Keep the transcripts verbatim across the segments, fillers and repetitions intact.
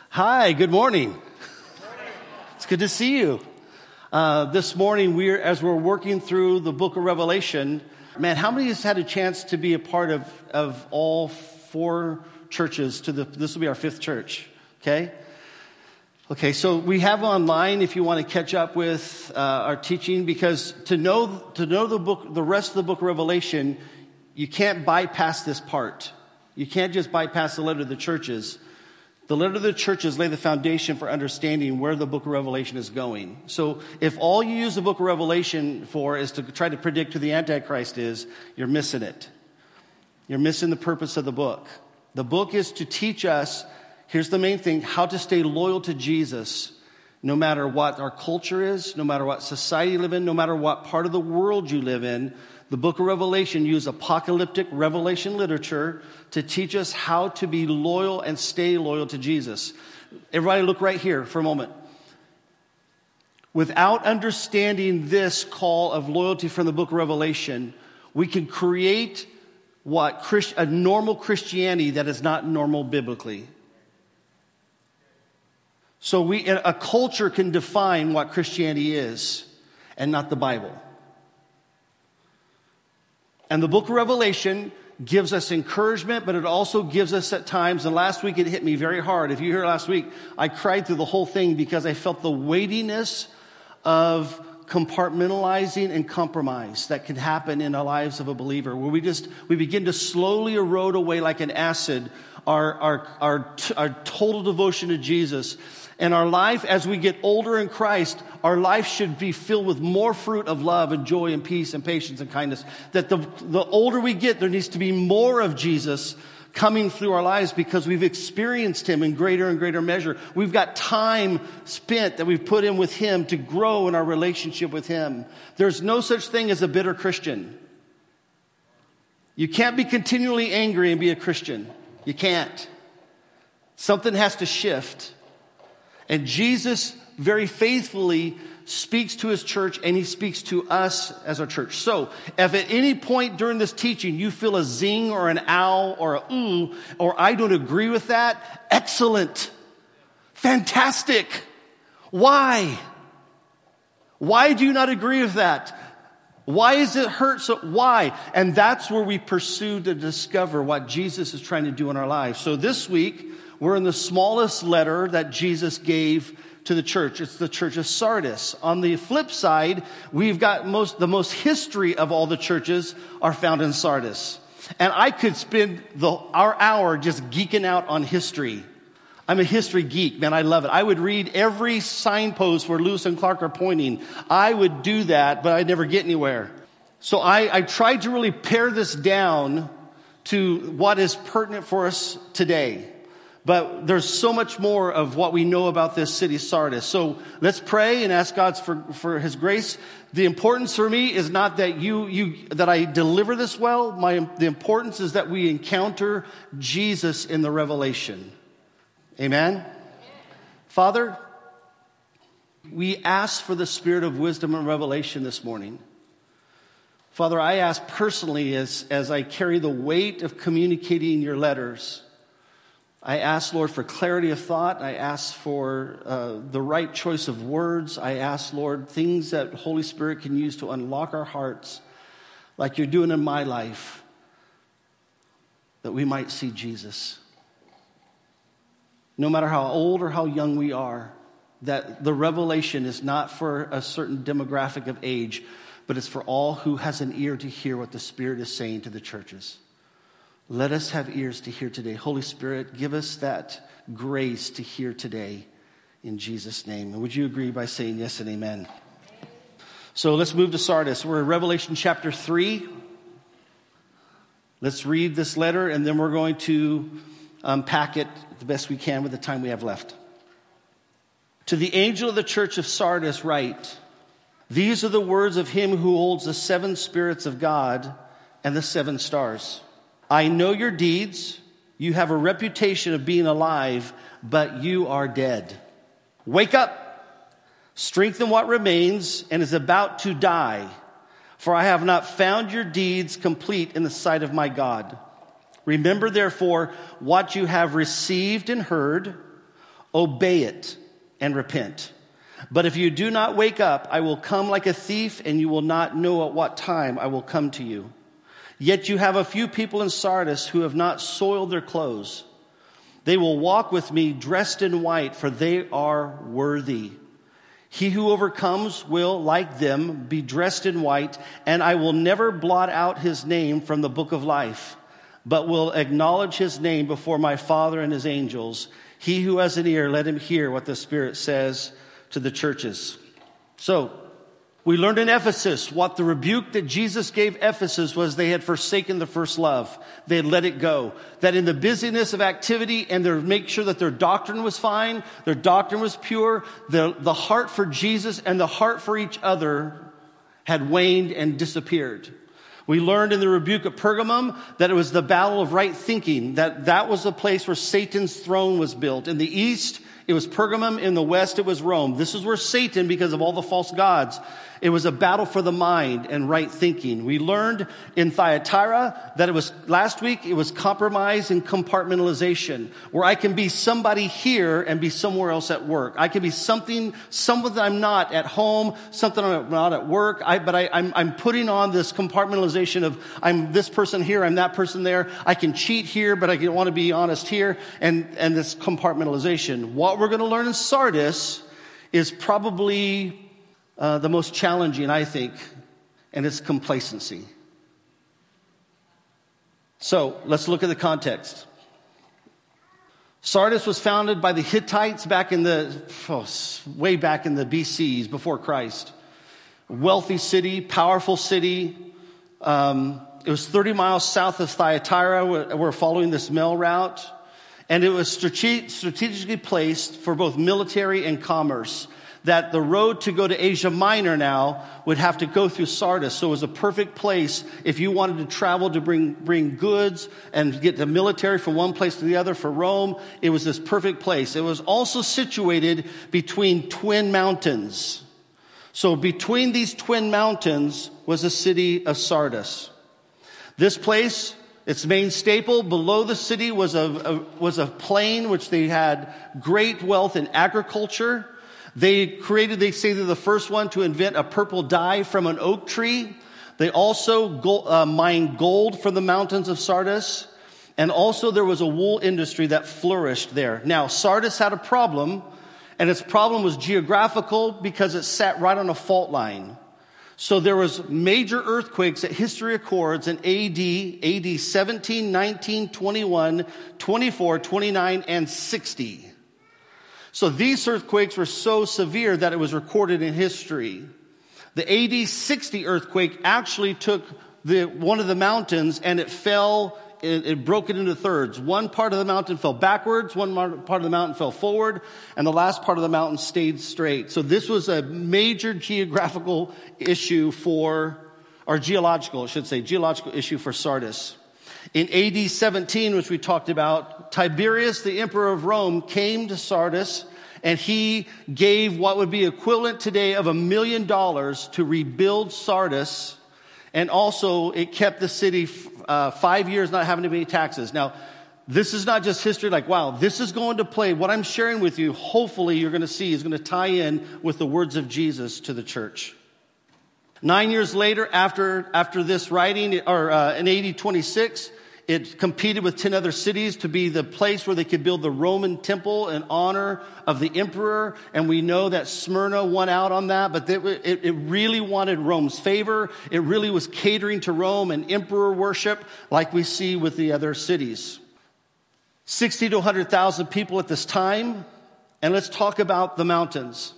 Hi, good morning. It's good to see you. Uh, this morning, we're as we're working through the book of Revelation, man, how many has had a chance to be a part of, of all four churches? To the This will be our fifth church, okay? Okay, so we have online if you want to catch up with uh, our teaching, because to know to know the book, the rest of the book of Revelation, you can't bypass this part. You can't just bypass the letter to the churches. The letter to the churches lay the foundation for understanding where the book of Revelation is going. So if all you use the book of Revelation for is to try to predict who the Antichrist is, you're missing it. You're missing the purpose of the book. The book is to teach us, here's the main thing, how to stay loyal to Jesus no matter what our culture is, no matter what society you live in, no matter what part of the world you live in. The book of Revelation uses apocalyptic revelation literature to teach us how to be loyal and stay loyal to Jesus. Everybody look right here for a moment. Without understanding this call of loyalty from the book of Revelation, we can create what Christ, a normal Christianity that is not normal biblically. So we, a culture can define what Christianity is and not the Bible. And the book of Revelation gives us encouragement, but it also gives us at times, and last week it hit me very hard. If you hear last week, I cried through the whole thing because I felt the weightiness of compartmentalizing and compromise that can happen in the lives of a believer, where we just, we begin to slowly erode away like an acid our, our, our, our total devotion to Jesus. And our life, as we get older in Christ, our life should be filled with more fruit of love and joy and peace and patience and kindness. That the, the older we get, there needs to be more of Jesus coming through our lives because we've experienced Him in greater and greater measure. We've got time spent that we've put in with Him to grow in our relationship with Him. There's no such thing as a bitter Christian. You can't be continually angry and be a Christian. You can't. Something has to shift. And Jesus very faithfully speaks to His church, and He speaks to us as our church. So if at any point during this teaching you feel a zing or an ow or a ooh, or I don't agree with that, excellent. Fantastic. Why? Why do you not agree with that? Why is it hurt so? Why? And that's where we pursue to discover what Jesus is trying to do in our lives. So this week, we're in the smallest letter that Jesus gave to the church. It's the church of Sardis. On the flip side, we've got most, the most history of all the churches are found in Sardis. And I could spend the, our hour just geeking out on history. I'm a history geek, man. I love it. I would read every signpost where Lewis and Clark are pointing. I would do that, but I'd never get anywhere. So I, I tried to really pare this down to what is pertinent for us today. But there's so much more of what we know about this city, Sardis. So let's pray and ask God for, for His grace. The importance for me is not that you, you, that I deliver this well. My, the importance is that we encounter Jesus in the revelation. Amen? Amen. Father, we ask for the spirit of wisdom and revelation this morning. Father, I ask personally as, as I carry the weight of communicating your letters, I ask, Lord, for clarity of thought. I ask for uh, the right choice of words. I ask, Lord, things that Holy Spirit can use to unlock our hearts like you're doing in my life, that we might see Jesus. No matter how old or how young we are, that the revelation is not for a certain demographic of age, but it's for all who has an ear to hear what the Spirit is saying to the churches. Let us have ears to hear today. Holy Spirit, give us that grace to hear today in Jesus' name. And would you agree by saying yes and amen? So let's move to Sardis. We're in Revelation chapter three. Let's read this letter, and then we're going to unpack it the best we can with the time we have left. To the angel of the church of Sardis write, these are the words of him who holds the seven spirits of God and the seven stars. I know your deeds. You have a reputation of being alive, but you are dead. Wake up, strengthen what remains and is about to die, for I have not found your deeds complete in the sight of my God. Remember, therefore, what you have received and heard. Obey it and repent. But if you do not wake up, I will come like a thief, and you will not know at what time I will come to you. Yet you have a few people in Sardis who have not soiled their clothes. They will walk with me dressed in white, for they are worthy. He who overcomes will, like them, be dressed in white, and I will never blot out his name from the book of life, but will acknowledge his name before my Father and his angels. He who has an ear, let him hear what the Spirit says to the churches. So, we learned in Ephesus what the rebuke that Jesus gave Ephesus was. They had forsaken the first love. They had let it go. That in the busyness of activity and their make sure that their doctrine was fine, their doctrine was pure, the, the heart for Jesus and the heart for each other had waned and disappeared. We learned in the rebuke at Pergamum that it was the battle of right thinking, that that was the place where Satan's throne was built. In the east, it was Pergamum. In the west, it was Rome. This is where Satan, because of all the false gods, it was a battle for the mind and right thinking. We learned in Thyatira that it was, last week, it was compromise and compartmentalization, where I can be somebody here and be somewhere else at work. I can be something, something that I'm not at home, something I'm not at work, I, but I, I'm, I'm putting on this compartmentalization of I'm this person here, I'm that person there. I can cheat here, but I want to be honest here, and, and this compartmentalization. What we're going to learn in Sardis is probably Uh, the most challenging, I think, and it's complacency. So let's look at the context. Sardis was founded by the Hittites back in the, oh, way back in the B Cs, before Christ. Wealthy city, powerful city. Um, it was thirty miles south of Thyatira. We're, we're following this mail route. And it was strate- strategically placed for both military and commerce. That the road to go to Asia Minor now would have to go through Sardis. So it was a perfect place if you wanted to travel to bring, bring goods and get the military from one place to the other for Rome. It was this perfect place. It was also situated between twin mountains. So between these twin mountains was the city of Sardis. This place, its main staple below the city was a, a was a plain which they had great wealth in agriculture. They created, they say they're the first one to invent a purple dye from an oak tree. They also gold, uh, mined gold from the mountains of Sardis. And also there was a wool industry that flourished there. Now, Sardis had a problem, and its problem was geographical because it sat right on a fault line. So there was major earthquakes that history records in A D, A D seventeen, nineteen, twenty-one, twenty-four, twenty-nine, and sixty. So these earthquakes were so severe that it was recorded in history. The A D sixty earthquake actually took the one of the mountains and it fell, it, it broke it into thirds. One part of the mountain fell backwards, one part of the mountain fell forward, and the last part of the mountain stayed straight. So this was a major geographical issue for, or geological, I should say, geological issue for Sardis. In A D seventeen, which we talked about, Tiberius, the emperor of Rome, came to Sardis, and he gave what would be equivalent today of a million dollars to rebuild Sardis, and also it kept the city uh, five years not having to pay taxes. Now, this is not just history like, wow, this is going to play. What I'm sharing with you, hopefully you're going to see, is going to tie in with the words of Jesus to the church. Nine years later, after after this writing, or uh, in A D twenty-six, it competed with ten other cities to be the place where they could build the Roman temple in honor of the emperor. And we know that Smyrna won out on that, but it, it, it really wanted Rome's favor. It really was catering to Rome and emperor worship, like we see with the other cities. sixty to one hundred thousand people at this time. And let's talk about the mountains.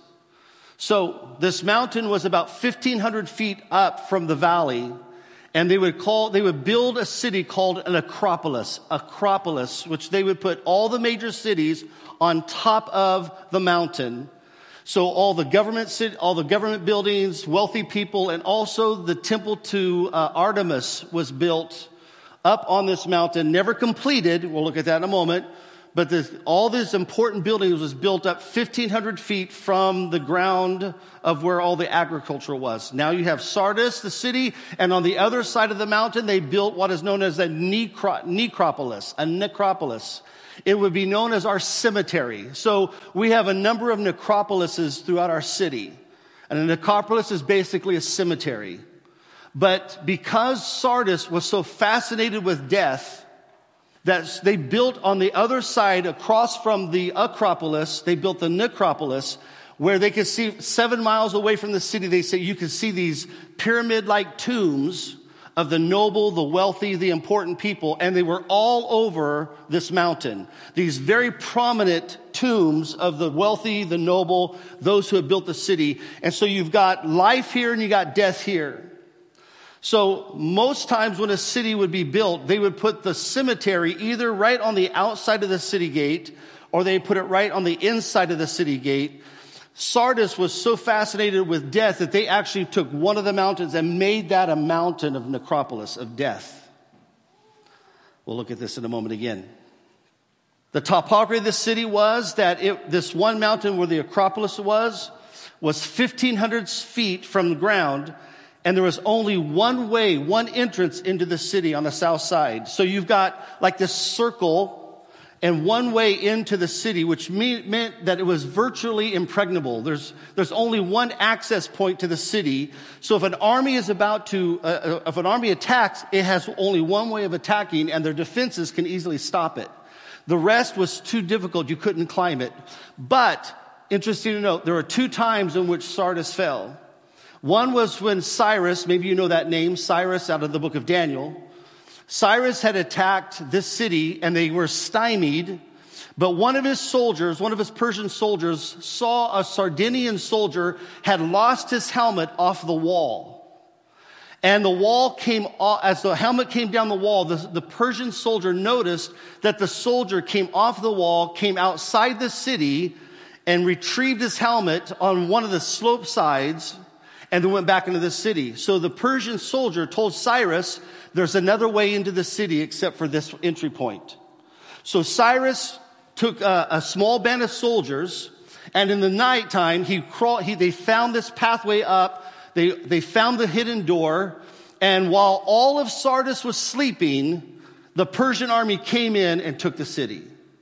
So this mountain was about fifteen hundred feet up from the valley, and they would call, they would build a city called an Acropolis, Acropolis, which they would put all the major cities on top of the mountain. So all the government, all the government buildings, wealthy people, and also the temple to uh, Artemis was built up on this mountain, never completed. We'll look at that in a moment. but this, all these important buildings was built up fifteen hundred feet from the ground of where all the agriculture was. Now you have Sardis, the city, and on the other side of the mountain, they built what is known as a necro- necropolis, a necropolis. It would be known as our cemetery. So we have a number of necropolises throughout our city. And a necropolis is basically a cemetery. But because Sardis was so fascinated with death, that they built on the other side, across from the Acropolis, they built the necropolis, where they could see seven miles away from the city. They say you could see these pyramid-like tombs of the noble, the wealthy, the important people, and they were all over this mountain. These very prominent tombs of the wealthy, the noble, those who had built the city. And so you've got life here and you got death here. So most times when a city would be built, they would put the cemetery either right on the outside of the city gate, or they put it right on the inside of the city gate. Sardis was so fascinated with death that they actually took one of the mountains and made that a mountain of necropolis, of death. We'll look at this in a moment again. The topography of the city was that it, this one mountain where the Acropolis was, was fifteen hundred feet from the ground, and there was only one way, one entrance into the city on the south side. So you've got like this circle and one way into the city, which mean, meant that it was virtually impregnable. There's, there's only one access point to the city. So if an army is about to, uh, if an army attacks, it has only one way of attacking, and their defenses can easily stop it. The rest was too difficult. You couldn't climb it. But, interesting to note, there were two times in which Sardis fell. One was when Cyrus, maybe you know that name, Cyrus out of the book of Daniel. Cyrus had attacked this city and they were stymied, but one of his soldiers, one of his Persian soldiers, saw a Sardinian soldier had lost his helmet off the wall. And the wall came off, as the helmet came down the wall, the, the Persian soldier noticed that the soldier came off the wall, came outside the city, and retrieved his helmet on one of the slope sides, and then went back into the city. So the Persian soldier told Cyrus, there's another way into the city except for this entry point. So Cyrus took a, a small band of soldiers, and in the nighttime, he crawled, he, they found this pathway up, they, they found the hidden door, and while all of Sardis was sleeping, the Persian army came in and took the city.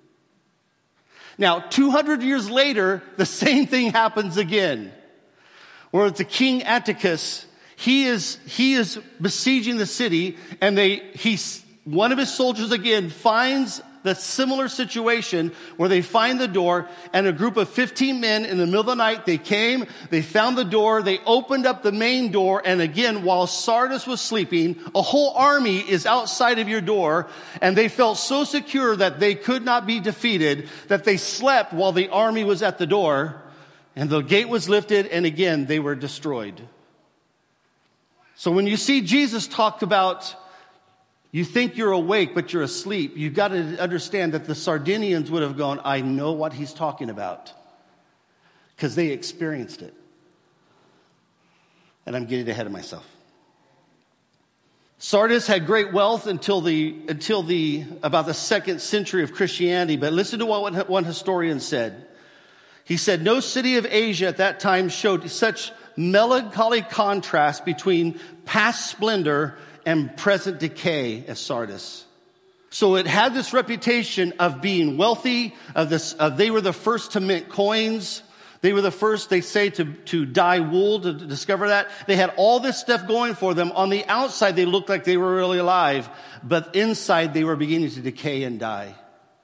Now, two hundred years later, the same thing happens again. Where it's the King Atticus, he is, he is besieging the city, and they, he, one of his soldiers again finds the similar situation where they find the door, and a group of fifteen men in the middle of the night, they came, they found the door, they opened up the main door, and again, while Sardis was sleeping, a whole army is outside of your door, and they felt so secure that they could not be defeated, that they slept while the army was at the door. And the gate was lifted, and again, they were destroyed. So when you see Jesus talked about, you think you're awake, but you're asleep, you've got to understand that the Sardinians would have gone, I know what he's talking about. Because they experienced it. And I'm getting ahead of myself. Sardis had great wealth until the, until the, about the second century of Christianity. But listen to what one historian said. He said, no city of Asia at that time showed such melancholy contrast between past splendor and present decay as Sardis. So it had this reputation of being wealthy, of this, uh, they were the first to mint coins. They were the first, they say, to, to dye wool, to discover that. They had all this stuff going for them. On the outside, they looked like they were really alive, but inside they were beginning to decay and die.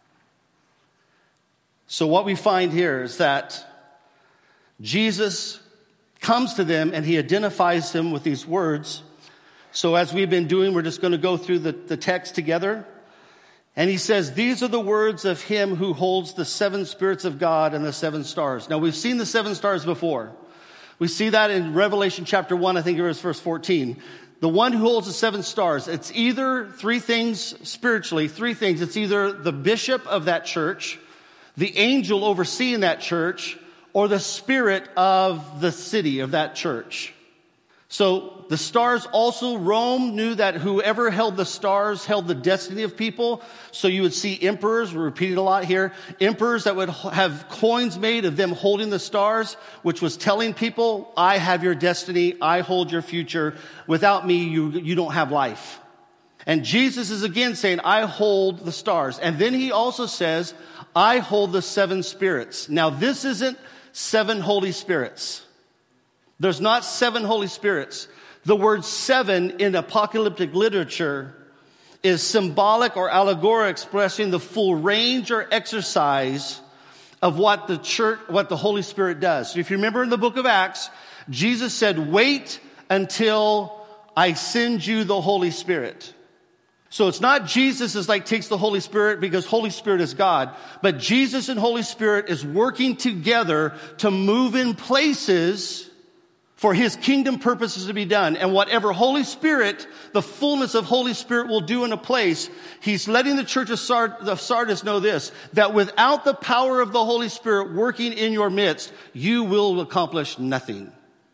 So what we find here is that Jesus comes to them and he identifies them with these words. So as we've been doing, we're just going to go through the, the text together. And he says, these are the words of him who holds the seven spirits of God and the seven stars. Now we've seen the seven stars before. We see that in Revelation chapter one, I think it was verse fourteen. The one who holds the seven stars, it's either three things spiritually, three things. It's either the bishop of that church, the angel overseeing that church, or the spirit of the city of that church. So the stars also, Rome knew that whoever held the stars held the destiny of people. So you would see emperors, we're repeating a lot here, emperors that would have coins made of them holding the stars, which was telling people, I have your destiny, I hold your future. Without me, you, you don't have life. And Jesus is again saying, I hold the stars. And then he also says, I hold the seven spirits. Now this isn't seven Holy Spirits. There's not seven Holy Spirits. The word seven in apocalyptic literature is symbolic or allegorical, expressing the full range or exercise of what the church, what the Holy Spirit does. So if you remember in the book of Acts, Jesus said, wait until I send you the Holy Spirit. So it's not Jesus is like takes the Holy Spirit because Holy Spirit is God, but Jesus and Holy Spirit is working together to move in places for his kingdom purposes to be done. And whatever Holy Spirit, the fullness of Holy Spirit will do in a place, he's letting the church of Sardis know this, that without the power of the Holy Spirit working in your midst, you will accomplish nothing.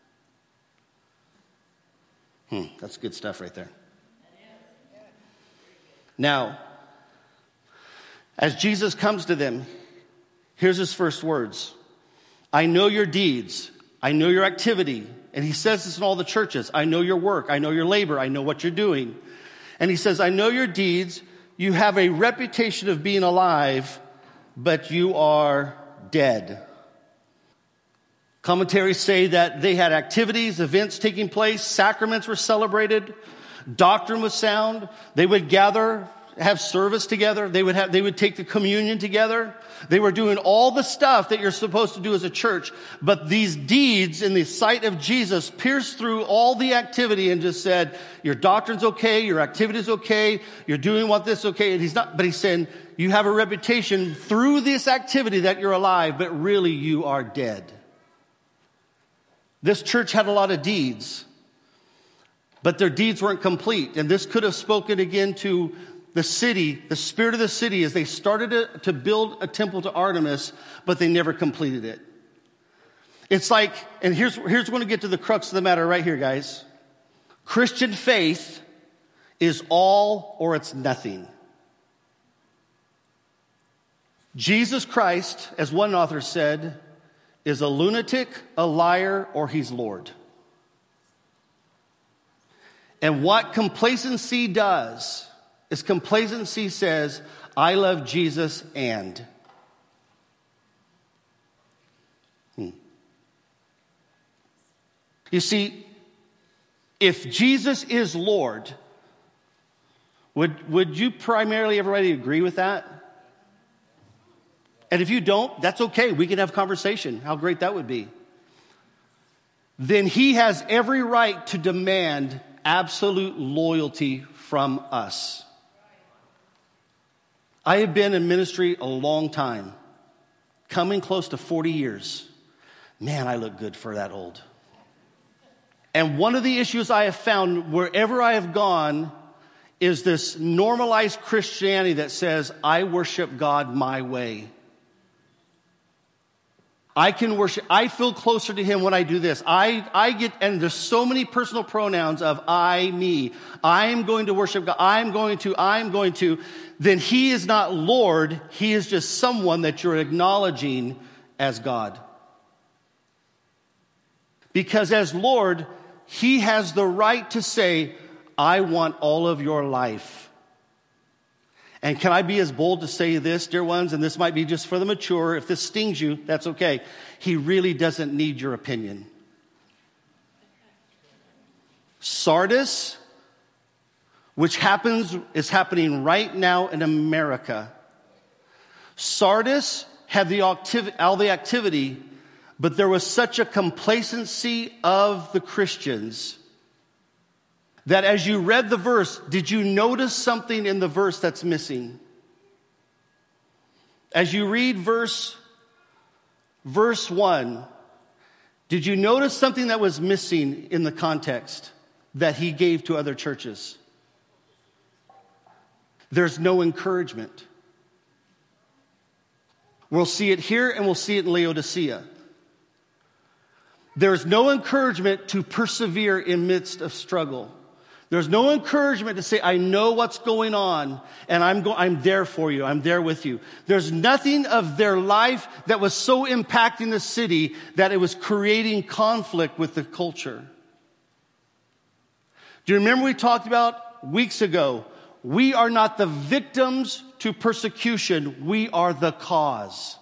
Hmm, that's good stuff right there. Now, as Jesus comes to them, here's his first words. I know your deeds. I know your activity. And he says this in all the churches. I know your work. I know your labor. I know what you're doing. And he says, I know your deeds. You have a reputation of being alive, but you are dead. Commentaries say that they had activities, events taking place, sacraments were celebrated, doctrine was sound. They would gather, have service together. They would have, they would take the communion together. They were doing all the stuff that you're supposed to do as a church. But these deeds in the sight of Jesus pierced through all the activity and just said, your doctrine's okay, your activity's okay, you're doing what this okay. And he's not, but he's saying, you have a reputation through this activity that you're alive, but really you are dead. This church had a lot of deeds, but their deeds weren't complete. And this could have spoken again to the city, the spirit of the city, as they started to, to build a temple to Artemis, but they never completed it. It's like, and here's, here's going to get to the crux of the matter right here, guys. Christian faith is all or it's nothing. Jesus Christ, as one author said, is a lunatic, a liar, or he's Lord. And what complacency does is complacency says, I love Jesus and. Hmm. You see, if Jesus is Lord, would, would you primarily, everybody, agree with that? And if you don't, that's okay. We can have conversation. How great that would be. Then he has every right to demand absolute loyalty from us. I have been in ministry a long time, coming close to forty years. Man, I look good for that old. And one of the issues I have found wherever I have gone is this normalized Christianity that says, I worship God my way. I can worship, I feel closer to him when I do this. I, I get, and there's so many personal pronouns of I, me. I am going to worship God. I'm going to, I'm going to. Then he is not Lord. He is just someone that you're acknowledging as God. Because as Lord, he has the right to say, I want all of your life. And can I be as bold to say this, dear ones, and this might be just for the mature. If this stings you, that's okay. He really doesn't need your opinion. Sardis, which happens, is happening right now in America. Sardis had the activity, all the activity, but there was such a complacency of the Christians that as you read the verse, did you notice something in the verse that's missing? As you read verse, verse one, did you notice something that was missing in the context that he gave to other churches? There's no encouragement. We'll see it here and we'll see it in Laodicea. There's no encouragement to persevere in midst of struggle. There's no encouragement to say, I know what's going on, and I'm go- I'm there for you. I'm there with you. There's nothing of their life that was so impacting the city that it was creating conflict with the culture. Do you remember we talked about weeks ago? We are not the victims to persecution. We are the cause.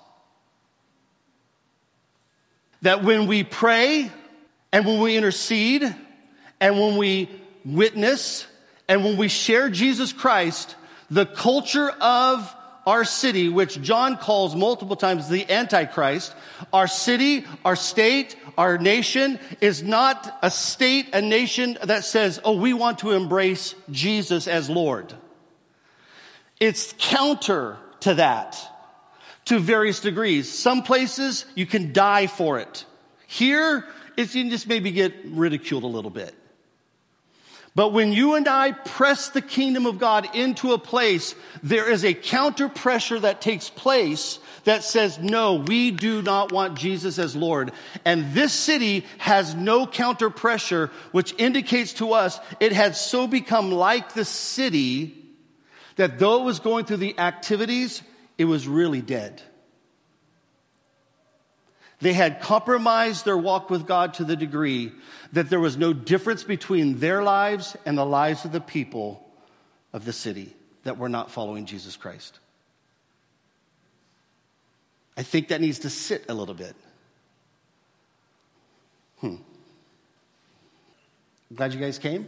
That when we pray, and when we intercede, and when we witness, and when we share Jesus Christ, the culture of our city, which John calls multiple times the Antichrist, our city, our state, our nation is not a state, a nation that says, oh, we want to embrace Jesus as Lord. It's counter to that to various degrees. Some places you can die for it. Here, it's, you can just maybe get ridiculed a little bit. But when you and I press the kingdom of God into a place, there is a counter pressure that takes place that says, no, we do not want Jesus as Lord. And this city has no counter pressure, which indicates to us it had so become like the city that though it was going through the activities, it was really dead. They had compromised their walk with God to the degree that there was no difference between their lives and the lives of the people of the city that were not following Jesus Christ. I think that needs to sit a little bit. Hmm. Glad you guys came.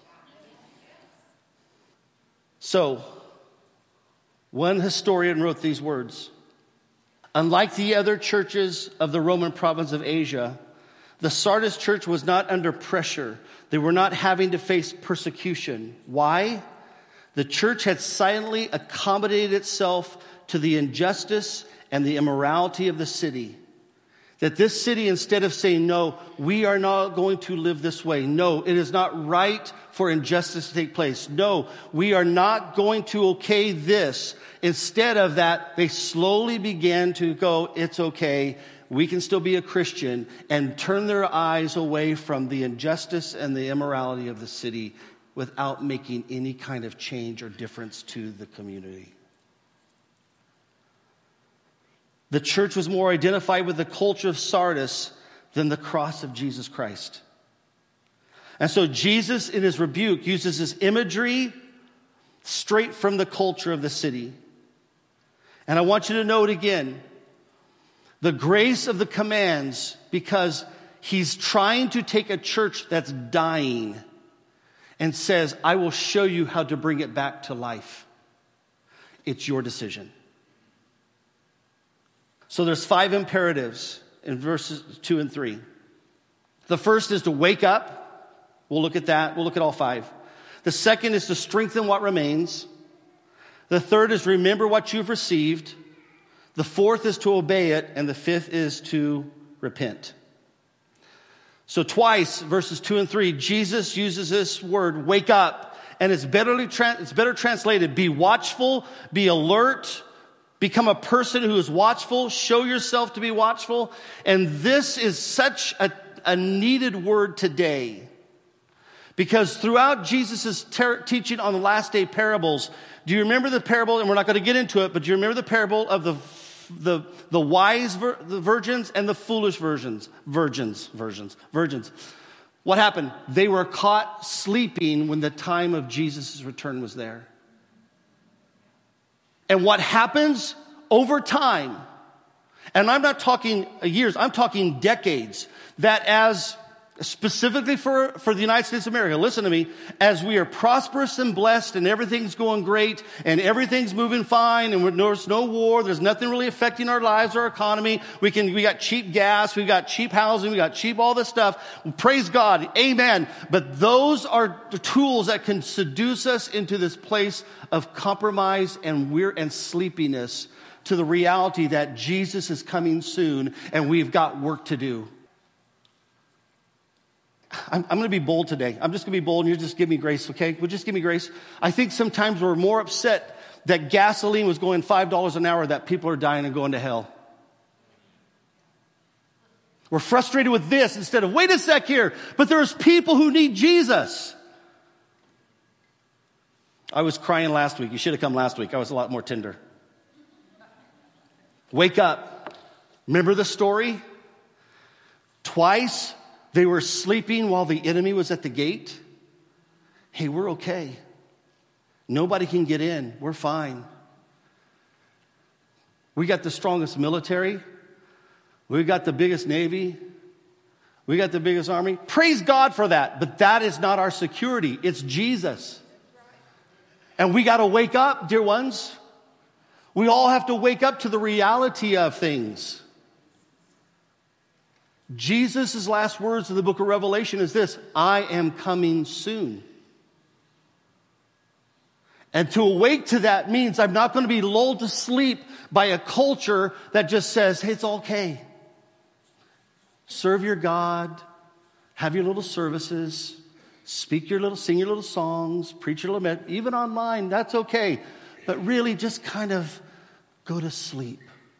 So, one historian wrote these words. Unlike the other churches of the Roman province of Asia, the Sardis church was not under pressure. They were not having to face persecution. Why? The church had silently accommodated itself to the injustice and the immorality of the city. That this city, instead of saying, no, we are not going to live this way. No, it is not right for injustice to take place. No, we are not going to okay this. Instead of that, they slowly began to go, it's okay, we can still be a Christian, and turn their eyes away from the injustice and the immorality of the city without making any kind of change or difference to the community. The church was more identified with the culture of Sardis than the cross of Jesus Christ. And so Jesus, in his rebuke, uses this imagery straight from the culture of the city. And I want you to note again, the grace of the commands, because he's trying to take a church that's dying and says, I will show you how to bring it back to life. It's your decision. So there's five imperatives in verses two and three. The first is to wake up. We'll look at that. We'll look at all five. The second is to strengthen what remains. The third is remember what you've received. The fourth is to obey it. And the fifth is to repent. So twice, verses two and three, Jesus uses this word, wake up. And it's better, it's better translated, be watchful, be alert, become a person who is watchful, show yourself to be watchful. And this is such a, a needed word today. Because throughout Jesus' ter- teaching on the last day parables, do you remember the parable, and we're not going to get into it, but do you remember the parable of the the, the wise vir- the virgins and the foolish virgins, virgins, virgins, virgins? What happened? They were caught sleeping when the time of Jesus' return was there. And what happens over time, and I'm not talking years, I'm talking decades, that as specifically for, for the United States of America, listen to me, as we are prosperous and blessed and everything's going great and everything's moving fine and there's no war, there's nothing really affecting our lives or our economy, we can, we got cheap gas, we got cheap housing, we got cheap all this stuff, praise God, amen. But those are the tools that can seduce us into this place of compromise and we're and sleepiness to the reality that Jesus is coming soon and we've got work to do. I'm, I'm going to be bold today. I'm just going to be bold and you just give me grace, okay? Well, just give me grace. I think sometimes we're more upset that gasoline was going five dollars an hour that people are dying and going to hell. We're frustrated with this instead of, wait a sec here, but there's people who need Jesus. I was crying last week. You should have come last week. I was a lot more tender. Wake up. Remember the story? Twice they were sleeping while the enemy was at the gate. Hey, we're okay. Nobody can get in. We're fine. We got the strongest military. We got the biggest navy. We got the biggest army. Praise God for that. But that is not our security. It's Jesus. And we got to wake up, dear ones. We all have to wake up to the reality of things. Jesus' last words in the book of Revelation is this: I am coming soon. And to awake to that means I'm not going to be lulled to sleep by a culture that just says, hey, it's okay. Serve your God, have your little services, speak your little, sing your little songs, preach your little, even online, that's okay. But really just kind of go to sleep.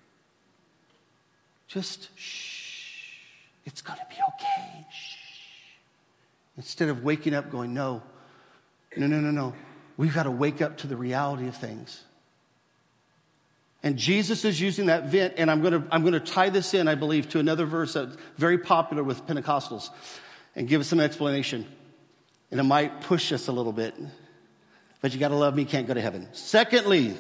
Just shh. It's going to be okay. Shh. Instead of waking up going, no, no, no, no, no. We've got to wake up to the reality of things. And Jesus is using that vent, and I'm going to I'm going to tie this in, I believe, to another verse that's very popular with Pentecostals and give us some explanation. And it might push us a little bit. But you got to love me, can't go to heaven. Secondly,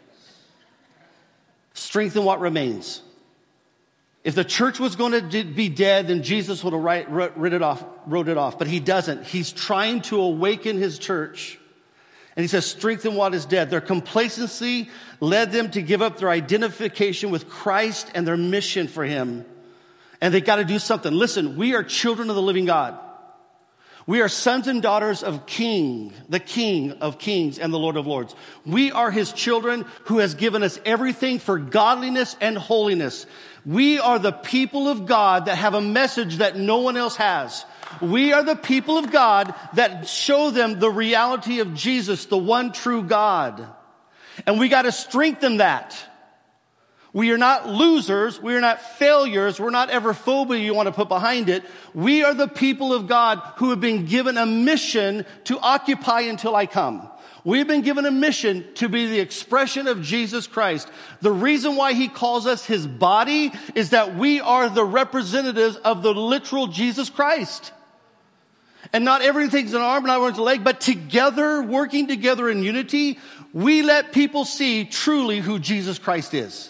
strengthen what remains. If the church was going to be dead, then Jesus would have write, wrote it off, wrote it off. But he doesn't. He's trying to awaken his church. And he says, strengthen what is dead. Their complacency led them to give up their identification with Christ and their mission for him. And they got to do something. Listen, we are children of the living God. We are sons and daughters of King, the King of Kings and the Lord of Lords. We are his children who has given us everything for godliness and holiness. We are the people of God that have a message that no one else has. We are the people of God that show them the reality of Jesus, the one true God. And we got to strengthen that. We are not losers. We are not failures. We're not ever phobia you want to put behind it. We are the people of God who have been given a mission to occupy until I come. We've been given a mission to be the expression of Jesus Christ. The reason why he calls us his body is that we are the representatives of the literal Jesus Christ. And not everything's an arm, not everything's a leg, but together, working together in unity, we let people see truly who Jesus Christ is.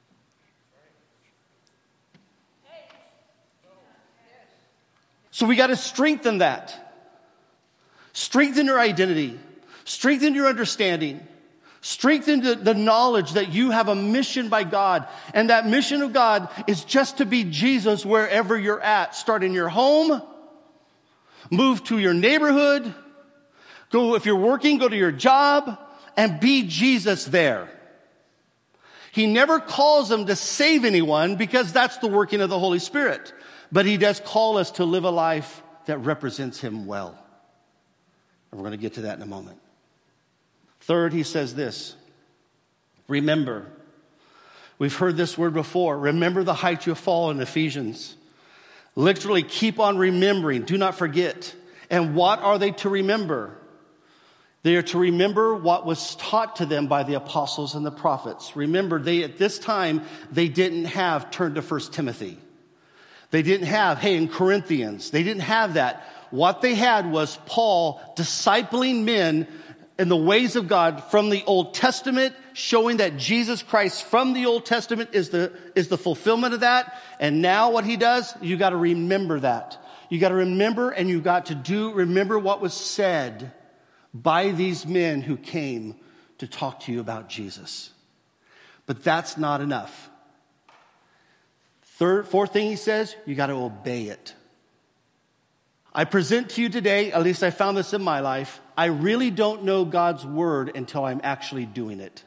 So we got to strengthen that. Strengthen your identity. Strengthen your understanding. Strengthen the, the knowledge that you have a mission by God. And that mission of God is just to be Jesus wherever you're at. Start in your home. Move to your neighborhood. Go, if you're working, go to your job and be Jesus there. He never calls them to save anyone because that's the working of the Holy Spirit. But he does call us to live a life that represents him well. And we're going to get to that in a moment. Third, he says this. Remember. We've heard this word before. Remember the height you have fallen in Ephesians. Literally, keep on remembering. Do not forget. And what are they to remember? They are to remember what was taught to them by the apostles and the prophets. Remember, they at this time, they didn't have turn to First Timothy. They didn't have, hey, in Corinthians. They didn't have that. What they had was Paul discipling men in the ways of God from the Old Testament, showing that Jesus Christ from the Old Testament is the, is the fulfillment of that. And now what he does, you got to remember that. You got to remember, and you got to do, remember what was said by these men who came to talk to you about Jesus. But that's not enough. Third, fourth thing he says, you got to obey it. I present to you today, at least I found this in my life, I really don't know God's word until I'm actually doing it.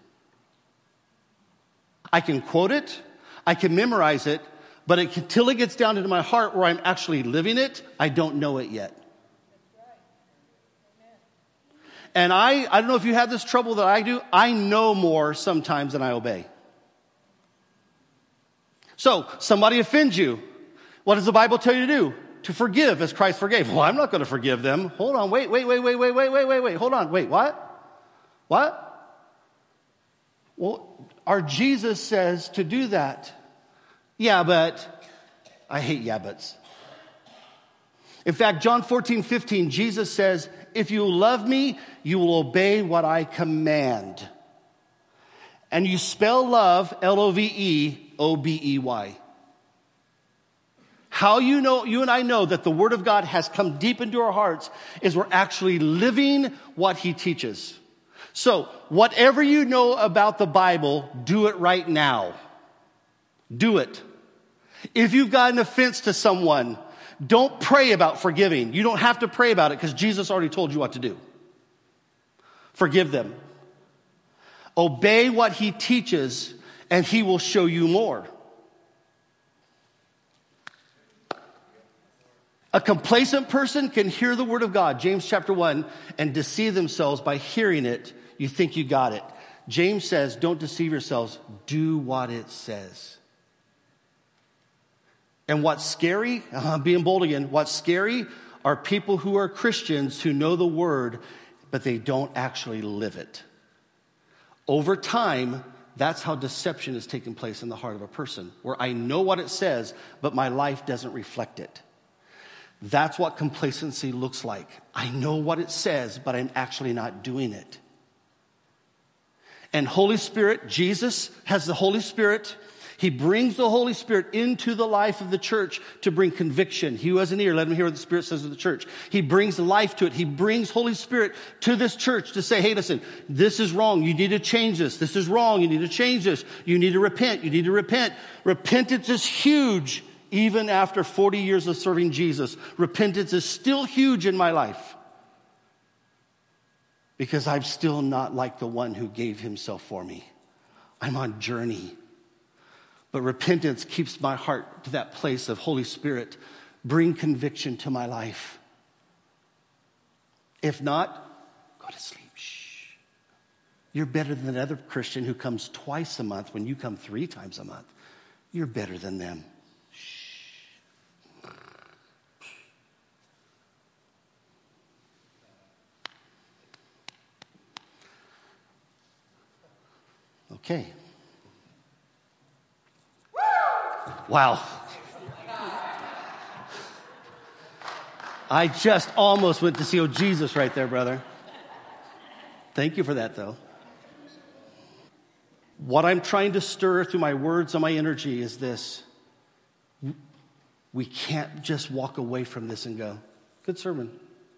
I can quote it, I can memorize it, but it, until it gets down into my heart where I'm actually living it, I don't know it yet. And I, I don't know if you have this trouble that I do, I know more sometimes than I obey. So, somebody offends you. What does the Bible tell you to do? To forgive as Christ forgave. Well, I'm not going to forgive them. Hold on, wait, wait, wait, wait, wait, wait, wait, wait, wait. Hold on, wait, what? What? Well, our Jesus says to do that. Yeah, but I hate yeah buts. In fact, John fourteen, fifteen, Jesus says, if you love me, you will obey what I command. And you spell love, L O V E O B E Y. How you know, you and I know that the Word of God has come deep into our hearts is we're actually living what He teaches. So, whatever you know about the Bible, do it right now. Do it. If you've got an offense to someone, don't pray about forgiving. You don't have to pray about it because Jesus already told you what to do. Forgive them. Obey what He teaches, and He will show you more. A complacent person can hear the Word of God, James chapter one, and deceive themselves by hearing it. You think you got it. James says, don't deceive yourselves. Do what it says. And what's scary, uh, being bold again, what's scary are people who are Christians who know the Word, but they don't actually live it. Over time, that's how deception is taking place in the heart of a person, where I know what it says, but my life doesn't reflect it. That's what complacency looks like. I know what it says, but I'm actually not doing it. And Holy Spirit, Jesus has the Holy Spirit. He brings the Holy Spirit into the life of the church to bring conviction. He who has an ear, let him hear what the Spirit says to the church. He brings life to it. He brings Holy Spirit to this church to say, hey, listen, this is wrong. You need to change this. This is wrong. You need to change this. You need to repent. You need to repent. Repentance is huge. Even after forty years of serving Jesus, repentance is still huge in my life. Because I'm still not like the one who gave himself for me. I'm on journey. But repentance keeps my heart to that place of Holy Spirit. Bring conviction to my life. If not, go to sleep. Shh. You're better than another Christian who comes twice a month when you come three times a month. You're better than them. Okay. Wow. I just almost went to see oh Jesus right there, brother. Thank you for that, though. What I'm trying to stir through my words and my energy is this. We can't just walk away from this and go, good sermon.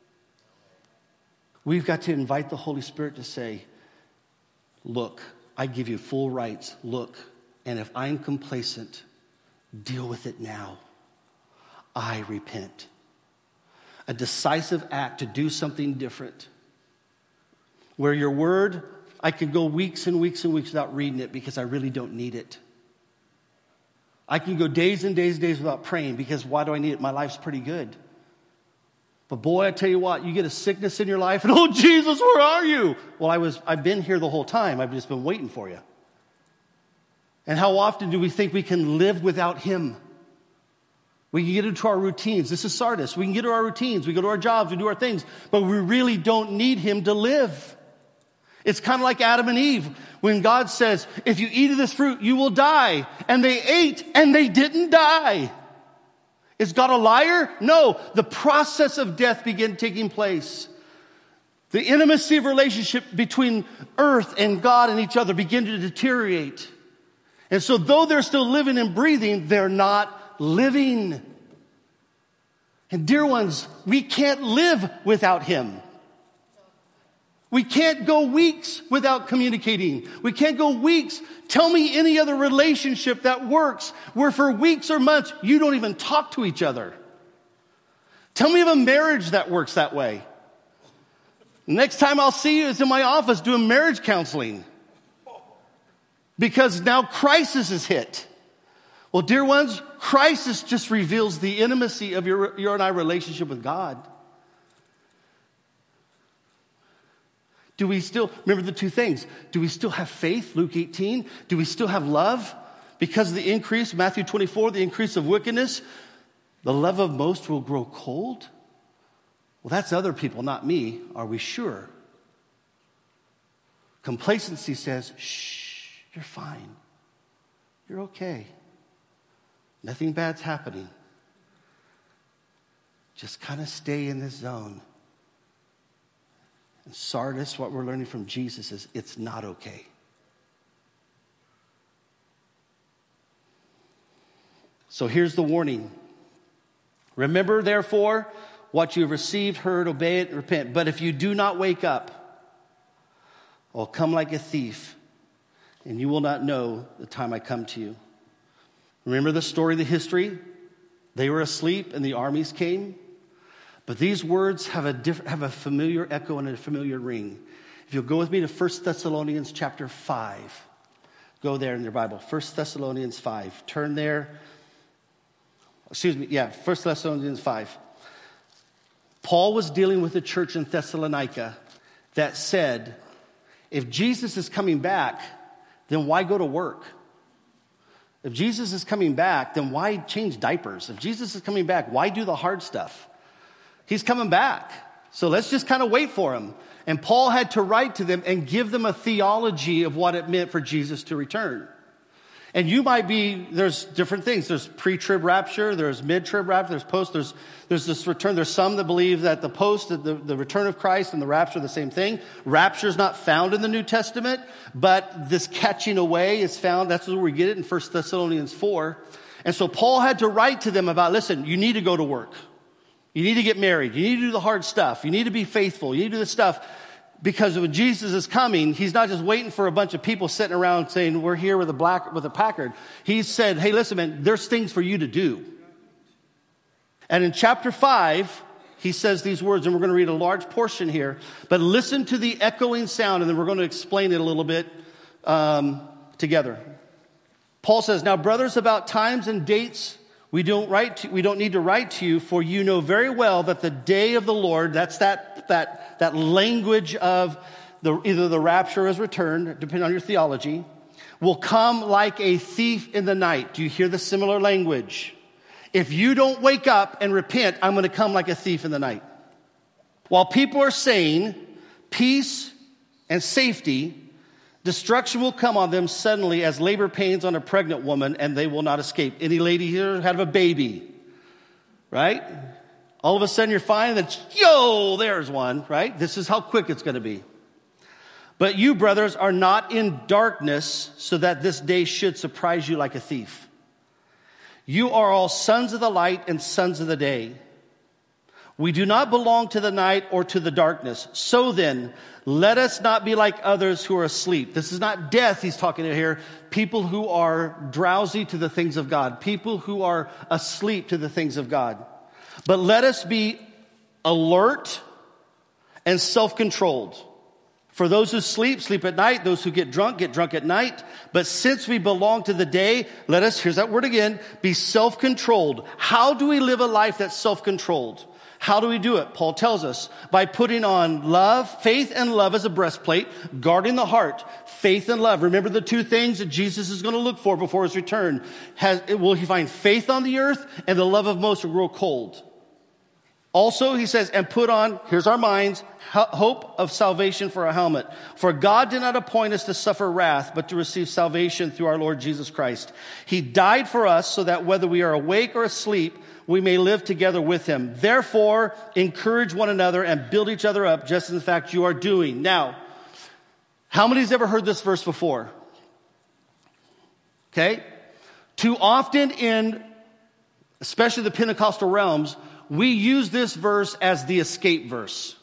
We've got to invite the Holy Spirit to say, look, I give you full rights. Look, and if I'm complacent, deal with it now. I repent. A decisive act to do something different. Where your word, I can go weeks and weeks and weeks without reading it because I really don't need it. I can go days and days and days without praying because why do I need it? My life's pretty good. But boy, I tell you what, you get a sickness in your life and, oh, Jesus, where are you? Well, I was, I've been here the whole time. I've just been waiting for you. And how often do we think we can live without Him? We can get into our routines. This is Sardis. We can get to our routines. We go to our jobs. We do our things. But we really don't need Him to live. It's kind of like Adam and Eve. When God says, if you eat of this fruit, you will die. And they ate and they didn't die. Is God a liar? No. The process of death began taking place. The intimacy of relationship between earth and God and each other began to deteriorate. And so though they're still living and breathing, they're not living. And dear ones, we can't live without Him. We can't go weeks without communicating. We can't go weeks. Tell me any other relationship that works where for weeks or months you don't even talk to each other. Tell me of a marriage that works that way. Next time I'll see you is in my office doing marriage counseling. Because now crisis is hit. Well, dear ones, crisis just reveals the intimacy of your, your and I relationship with God. Do we still, remember the two things. Do we still have faith, Luke eighteen? Do we still have love? Because of the increase, Matthew twenty-four, the increase of wickedness, The love of most will grow cold? Well, that's other people, not me. Are we sure? Complacency says, shh, you're fine. You're okay. Nothing bad's happening. Just kind of stay in this zone. And Sardis, what we're learning from Jesus is it's not okay. So here's the warning. Remember, therefore, what you have received, heard, obey it, and repent. But if you do not wake up, I'll come like a thief, and you will not know the time I come to you. Remember the story, the history? They were asleep, and the armies came. But these words have a diff- have a familiar echo and a familiar ring. If you'll go with me to First Thessalonians chapter five. Go there in your Bible. First Thessalonians five. Turn there. Excuse me. Yeah, First Thessalonians five. Paul was dealing with a church in Thessalonica that said, if Jesus is coming back, then why go to work? If Jesus is coming back, then why change diapers? If Jesus is coming back, why do the hard stuff? He's coming back. So let's just kind of wait for him. And Paul had to write to them and give them a theology of what it meant for Jesus to return. And you might be, there's different things. There's pre-trib rapture, there's mid-trib rapture, there's post, there's there's this return. There's some that believe that the post, the, the return of Christ and the rapture are the same thing. Rapture is not found in the New Testament, but this catching away is found. That's where we get it in First Thessalonians four. And so Paul had to write to them about, listen, you need to go to work. You need to get married. You need to do the hard stuff. You need to be faithful. You need to do this stuff. Because when Jesus is coming, he's not just waiting for a bunch of people sitting around saying, we're here with a black, with a Packard. He said, hey, listen, man, there's things for you to do. And in chapter five, he says these words, and we're going to read a large portion here, but listen to the echoing sound, and then we're going to explain it a little bit um, together. Paul says, now, brothers, about times and dates, we don't write to, we don't need to write to you, for you know very well that the day of the Lord, that's that that that language of the either the rapture or his return, depending on your theology, will come like a thief in the night. Do you hear the similar language? If you don't wake up and repent, I'm going to come like a thief in the night. While people are saying peace and safety, destruction will come on them suddenly as labor pains on a pregnant woman, and they will not escape. Any lady here had a baby, right? All of a sudden you're fine, and then, yo, there's one, right? This is how quick it's going to be. But you, brothers, are not in darkness so that this day should surprise you like a thief. You are all sons of the light and sons of the day. We do not belong to the night or to the darkness. So then, let us not be like others who are asleep. This is not death he's talking to here. People who are drowsy to the things of God. People who are asleep to the things of God. But let us be alert and self-controlled. For those who sleep, sleep at night. Those who get drunk, get drunk at night. But since we belong to the day, let us, here's that word again, be self-controlled. How do we live a life that's self-controlled? How do we do it? Paul tells us by putting on love, faith and love as a breastplate, guarding the heart, faith and love. Remember the two things that Jesus is going to look for before his return. Has, will he find faith on the earth, and the love of most will grow cold? Also, he says, and put on, here's our minds, hope of salvation for a helmet. For God did not appoint us to suffer wrath, but to receive salvation through our Lord Jesus Christ. He died for us so that whether we are awake or asleep, we may live together with him. Therefore, encourage one another and build each other up, just as in fact you are doing. Now, how many has ever heard this verse before? Okay? Too often in, especially the Pentecostal realms, we use this verse as the escape verse.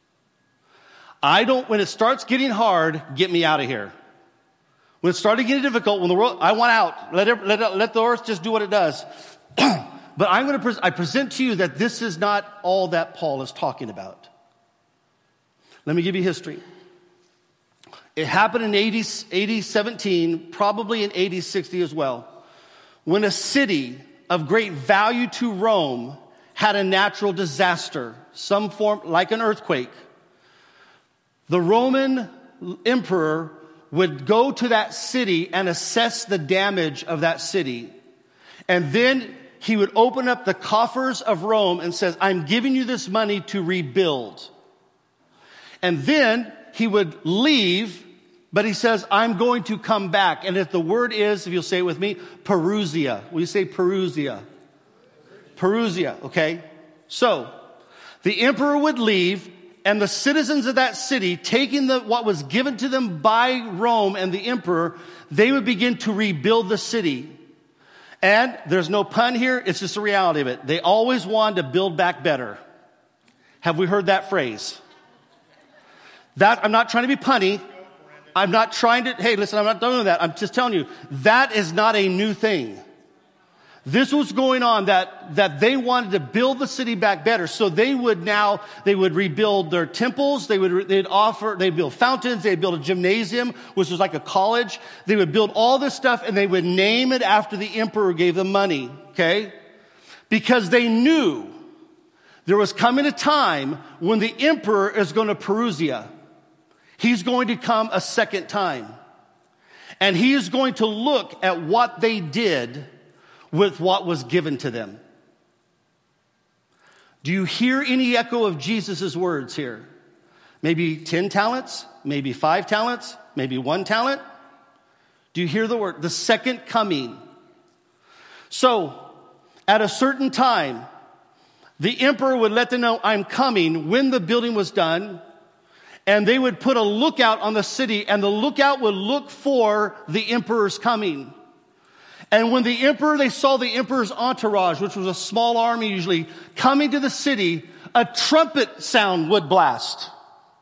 I don't, when it starts getting hard, get me out of here. When it started getting difficult, when the world, I want out. Let it, let it, let the earth just do what it does. But I'm going to, pre- I present to you that this is not all that Paul is talking about. Let me give you history. It happened in A D seventeen, probably in A D sixty as well, when a city of great value to Rome had a natural disaster, some form, like an earthquake. The Roman emperor would go to that city and assess the damage of that city. And then he would open up the coffers of Rome and says, I'm giving you this money to rebuild. And then he would leave, but he says, I'm going to come back. And if the word is, if you'll say it with me, Parousia. Will you say Parousia? Parousia, okay? So, the emperor would leave, and the citizens of that city, taking the, what was given to them by Rome and the emperor, they would begin to rebuild the city. And there's no pun here, it's just the reality of it. They always wanted to build back better. Have we heard that phrase? That, I'm not trying to be punny. I'm not trying to, hey, listen, I'm not doing that. I'm just telling you, that is not a new thing. This was going on that, that they wanted to build the city back better. So they would now, they would rebuild their temples. They would, they'd offer, they'd build fountains. They'd build a gymnasium, which was like a college. They would build all this stuff and they would name it after the emperor gave them money. Okay? Because they knew there was coming a time when the emperor is going to Perusia. He's going to come a second time. And he is going to look at what they did with what was given to them. Do you hear any echo of Jesus' words here? Maybe ten talents, maybe five talents, maybe one talent. Do you hear the word? The second coming. So, at a certain time, the emperor would let them know, I'm coming, when the building was done. And they would put a lookout on the city, and the lookout would look for the emperor's coming. And when the emperor, they saw the emperor's entourage, which was a small army usually, coming to the city, a trumpet sound would blast.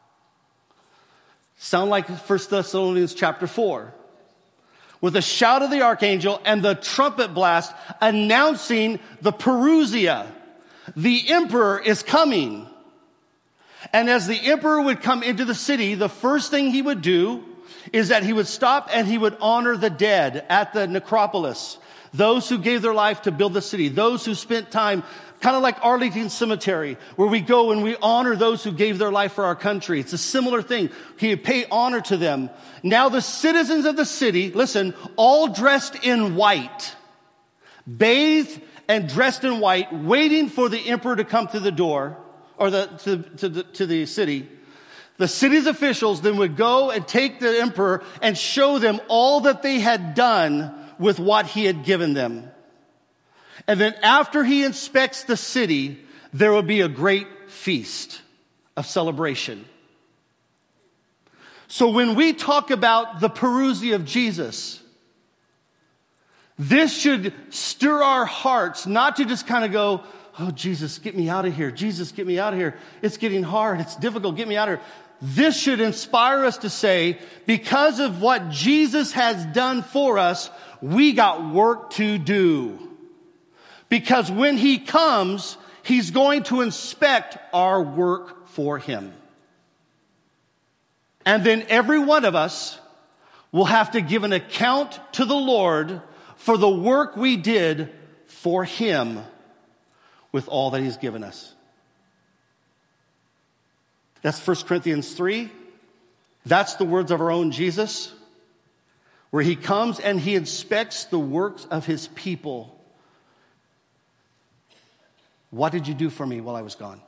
Sound like First Thessalonians chapter four. With a shout of the archangel and the trumpet blast announcing the Parousia. The emperor is coming. And as the emperor would come into the city, the first thing he would do is that he would stop and he would honor the dead at the necropolis. Those who gave their life to build the city. Those who spent time, kind of like Arlington Cemetery, where we go and we honor those who gave their life for our country. It's a similar thing. He would pay honor to them. Now the citizens of the city, listen, all dressed in white, bathed and dressed in white, waiting for the emperor to come through the door, or the, to, to, the, to the city. The city's officials then would go and take the emperor and show them all that they had done with what he had given them. And then after he inspects the city, there will be a great feast of celebration. So when we talk about the Parousia of Jesus, this should stir our hearts, not to just kind of go, oh, Jesus, get me out of here. Jesus, get me out of here. It's getting hard. It's difficult. Get me out of here. This should inspire us to say, because of what Jesus has done for us, we got work to do. Because when he comes, he's going to inspect our work for him. And then every one of us will have to give an account to the Lord for the work we did for him with all that he's given us. That's First Corinthians three. That's the words of our own Jesus, where he comes and he inspects the works of his people. What did you do for me while I was gone?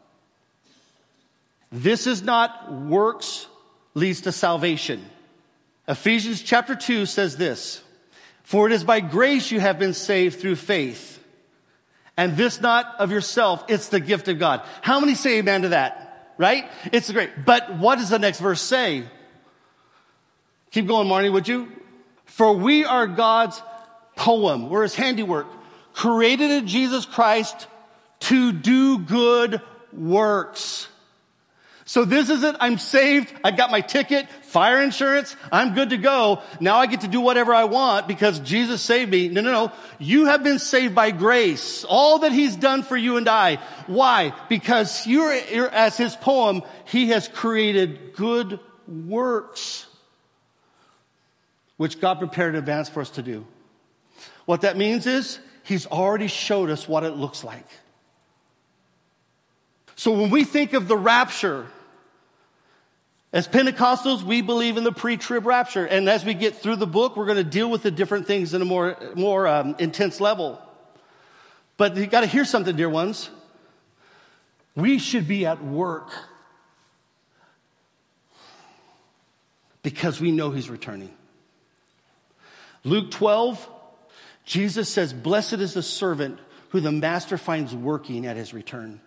This is not works leads to salvation. Ephesians chapter two says this, for it is by grace you have been saved through faith. And this not of yourself, it's the gift of God. How many say amen to that? Right? It's great. But what does the next verse say? Keep going, Marnie, would you? For we are God's poem. We're his handiwork. Created in Jesus Christ to do good works. So this isn't, I'm saved, I got my ticket, fire insurance, I'm good to go. Now I get to do whatever I want because Jesus saved me. No, no, no. You have been saved by grace. All that he's done for you and I. Why? Because you're, you're as his poem, he has created good works, which God prepared in advance for us to do. What that means is, he's already showed us what it looks like. So when we think of the rapture, as Pentecostals, we believe in the pre-trib rapture. And as we get through the book, we're going to deal with the different things in a more, more um, intense level. But you got to hear something, dear ones. We should be at work because we know he's returning. Luke twelve, Jesus says, blessed is the servant who the master finds working at his return.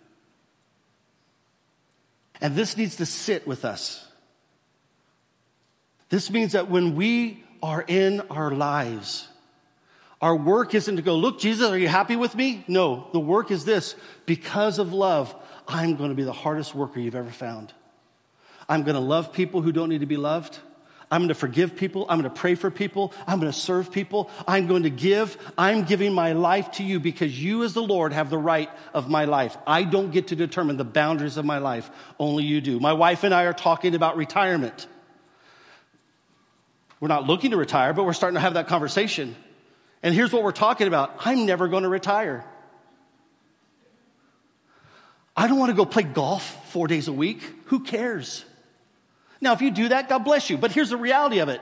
And this needs to sit with us. This means that when we are in our lives, our work isn't to go, look, Jesus, are you happy with me? No, the work is this. Because of love, I'm going to be the hardest worker you've ever found. I'm going to love people who don't need to be loved. I'm going to forgive people. I'm going to pray for people. I'm going to serve people. I'm going to give. I'm giving my life to you because you as the Lord have the right of my life. I don't get to determine the boundaries of my life. Only you do. My wife and I are talking about retirement. We're not looking to retire, but we're starting to have that conversation. And here's what we're talking about. I'm never going to retire. I don't want to go play golf four days a week. Who cares? Now, if you do that, God bless you. But here's the reality of it.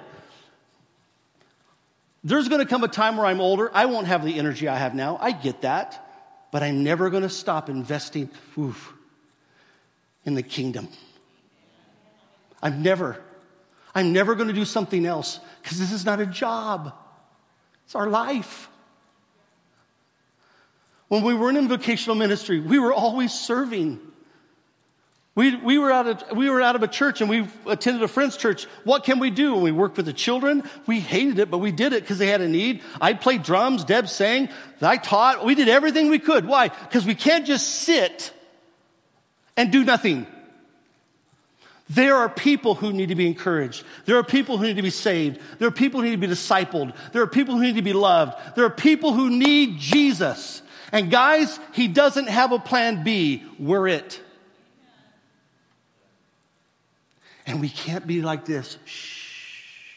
There's going to come a time where I'm older. I won't have the energy I have now. I get that. But I'm never going to stop investing oof, in the kingdom. I'm never. I'm never going to do something else because this is not a job. It's our life. When we were in vocational ministry, we were always serving. We, we, were out of, we were out of a church and we attended a friend's church. What can we do? When we worked with the children, we hated it, but we did it because they had a need. I played drums, Deb sang, I taught. We did everything we could. Why? Because we can't just sit and do nothing. There are people who need to be encouraged. There are people who need to be saved. There are people who need to be discipled. There are people who need to be loved. There are people who need Jesus. And guys, he doesn't have a plan B. We're it. And we can't be like this. Shh.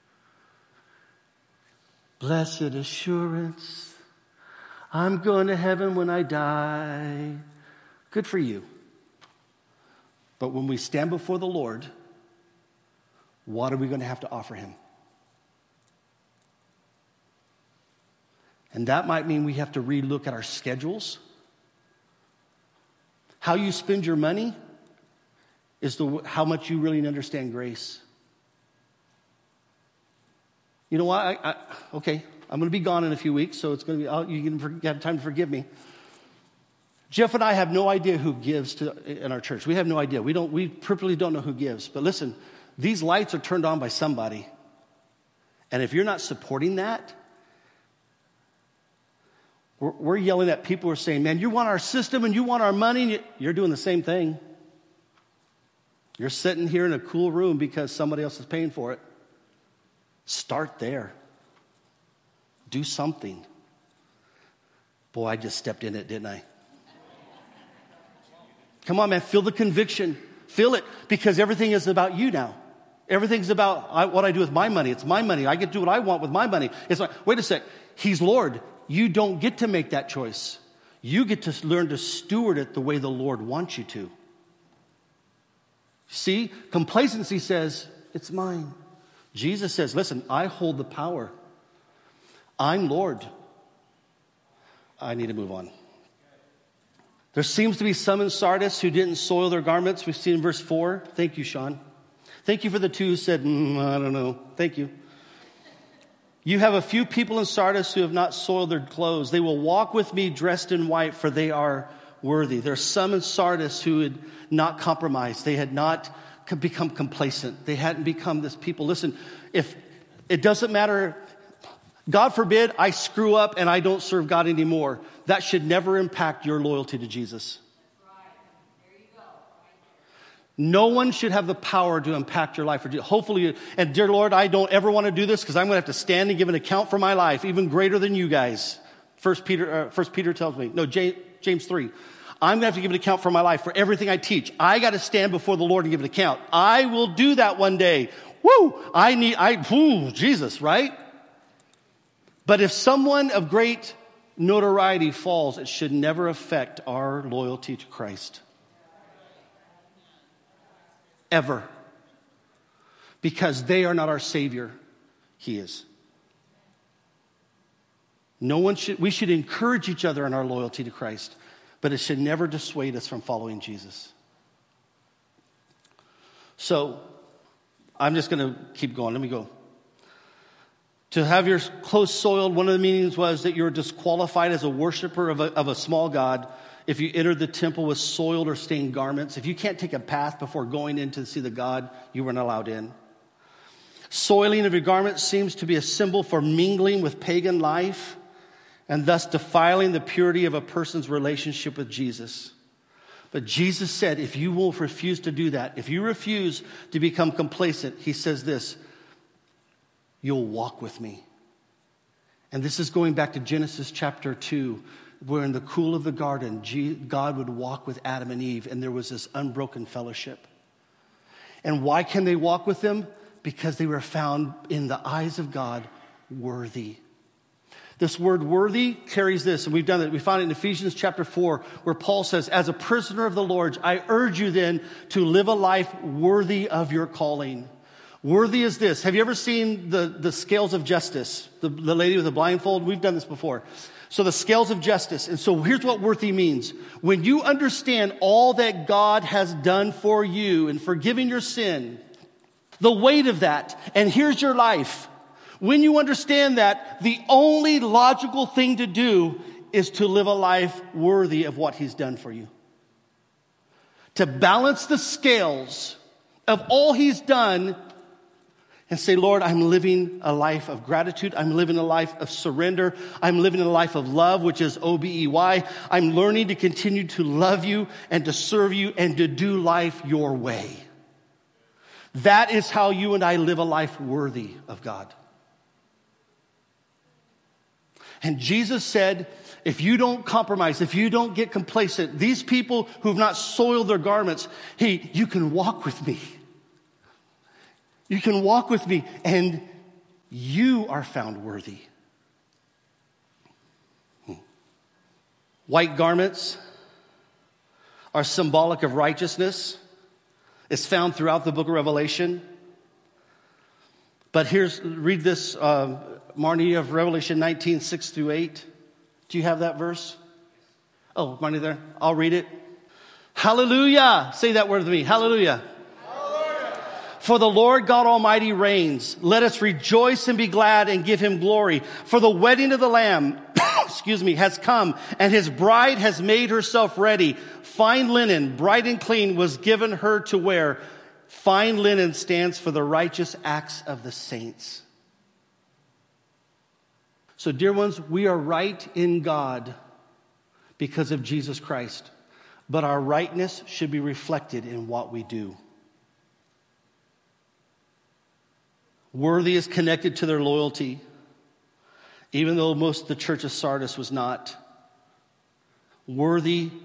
Blessed assurance. I'm going to heaven when I die. Good for you. But when we stand before the Lord, what are we going to have to offer him? And that might mean we have to relook at our schedules. How you spend your money is the, how much you really understand grace. You know what? I, I, okay, I'm going to be gone in a few weeks, so it's going to be. I'll, you can have time to forgive me. Jeff and I have no idea who gives to, in our church. We have no idea. We don't. We purposely don't know who gives. But listen, these lights are turned on by somebody, and if you're not supporting that, we're, we're yelling at people who are saying, "Man, you want our system and you want our money." You're doing the same thing. You're sitting here in a cool room because somebody else is paying for it. Start there. Do something. Boy, I just stepped in it, didn't I? Come on, man. Feel the conviction. Feel it, because everything is about you now. Everything's about I, what I do with my money. It's my money. I get to do what I want with my money. It's like, wait a sec. He's Lord. You don't get to make that choice. You get to learn to steward it the way the Lord wants you to. See, complacency says, it's mine. Jesus says, listen, I hold the power. I'm Lord. I need to move on. There seems to be some in Sardis who didn't soil their garments. We've seen in verse four. Thank you, Sean. Thank you for the two who said, mm, I don't know. Thank you. You have a few people in Sardis who have not soiled their clothes. They will walk with me dressed in white, for they are worthy. There are some in Sardis who had not compromised. They had not become complacent. They hadn't become this people. Listen, if it doesn't matter, God forbid I screw up and I don't serve God anymore. That should never impact your loyalty to Jesus. No one should have the power to impact your life. Hopefully, and dear Lord, I don't ever want to do this because I'm going to have to stand and give an account for my life, even greater than you guys. First Peter, uh, First Peter tells me, no, James, James three. I'm going to have to give an account for my life, for everything I teach. I got to stand before the Lord and give an account. I will do that one day. Woo! I need, I, whoo, Jesus, right? But if someone of great notoriety falls, it should never affect our loyalty to Christ. Ever. Because they are not our Savior. He is. No one should, we should encourage each other in our loyalty to Christ, but it should never dissuade us from following Jesus. So, I'm just going to keep going. Let me go. To have your clothes soiled, one of the meanings was that you're disqualified as a worshiper of a, of a small god if you entered the temple with soiled or stained garments. If you can't take a bath before going in to see the god, you weren't allowed in. Soiling of your garments seems to be a symbol for mingling with pagan life and thus defiling the purity of a person's relationship with Jesus. But Jesus said, if you will refuse to do that, if you refuse to become complacent, he says this, you'll walk with me. And this is going back to Genesis chapter two, where in the cool of the garden, God would walk with Adam and Eve, and there was this unbroken fellowship. And why can they walk with them? Because they were found in the eyes of God worthy. This word worthy carries this, and we've done it. We found it in Ephesians chapter four, where Paul says, as a prisoner of the Lord, I urge you then to live a life worthy of your calling. Worthy is this. Have you ever seen the, the scales of justice? The, the lady with the blindfold? We've done this before. So the scales of justice. And so here's what worthy means. When you understand all that God has done for you in forgiving your sin, the weight of that, and here's your life. When you understand that, the only logical thing to do is to live a life worthy of what he's done for you. To balance the scales of all he's done and say, Lord, I'm living a life of gratitude. I'm living a life of surrender. I'm living a life of love, which is O B E Y. I'm learning to continue to love you and to serve you and to do life your way. That is how you and I live a life worthy of God. And Jesus said, if you don't compromise, if you don't get complacent, these people who have not soiled their garments, hey, you can walk with me. You can walk with me, and you are found worthy. White garments are symbolic of righteousness. It's found throughout the book of Revelation. But here's, read this, uh, Marnie, of Revelation nineteen, six through eight. Do you have that verse? Oh, Marnie there. I'll read it. Hallelujah. Say that word with me. Hallelujah. Hallelujah. For the Lord God Almighty reigns. Let us rejoice and be glad and give him glory. For the wedding of the Lamb, excuse me, has come, and his bride has made herself ready. Fine linen, bright and clean, was given her to wear. Fine linen stands for the righteous acts of the saints. So, dear ones, we are right in God because of Jesus Christ. But our rightness should be reflected in what we do. Worthy is connected to their loyalty, even though most of the church of Sardis was not. Worthy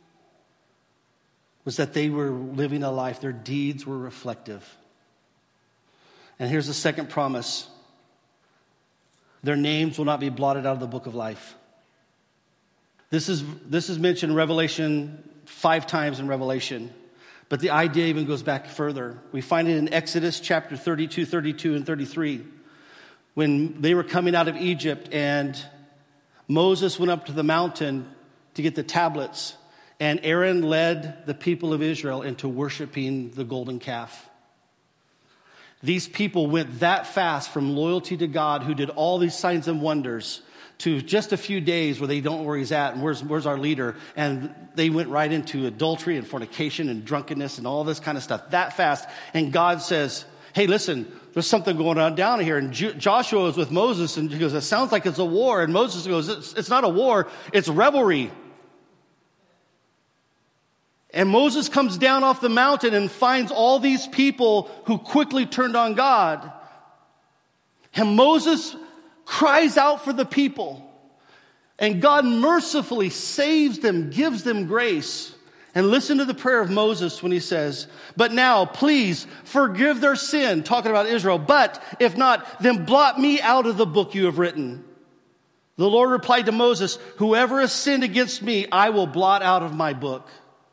was that they were living a life, their deeds were reflective. And here's the second promise. Their names will not be blotted out of the book of life. This is, this is mentioned in Revelation five times in Revelation. But the idea even goes back further. We find it in Exodus chapter thirty-two, thirty-two, and thirty-three. When they were coming out of Egypt and Moses went up to the mountain to get the tablets. And Aaron led the people of Israel into worshiping the golden calf. These people went that fast from loyalty to God, who did all these signs and wonders, to just a few days where they don't know where he's at and where's, where's our leader. And they went right into adultery and fornication and drunkenness and all this kind of stuff that fast. And God says, hey, listen, there's something going on down here. And Joshua is with Moses and he goes, it sounds like it's a war. And Moses goes, it's, it's not a war, it's revelry. And Moses comes down off the mountain and finds all these people who quickly turned on God. And Moses cries out for the people. And God mercifully saves them, gives them grace. And listen to the prayer of Moses when he says, but now, please forgive their sin, talking about Israel. But if not, then blot me out of the book you have written. The Lord replied to Moses, whoever has sinned against me, I will blot out of my book.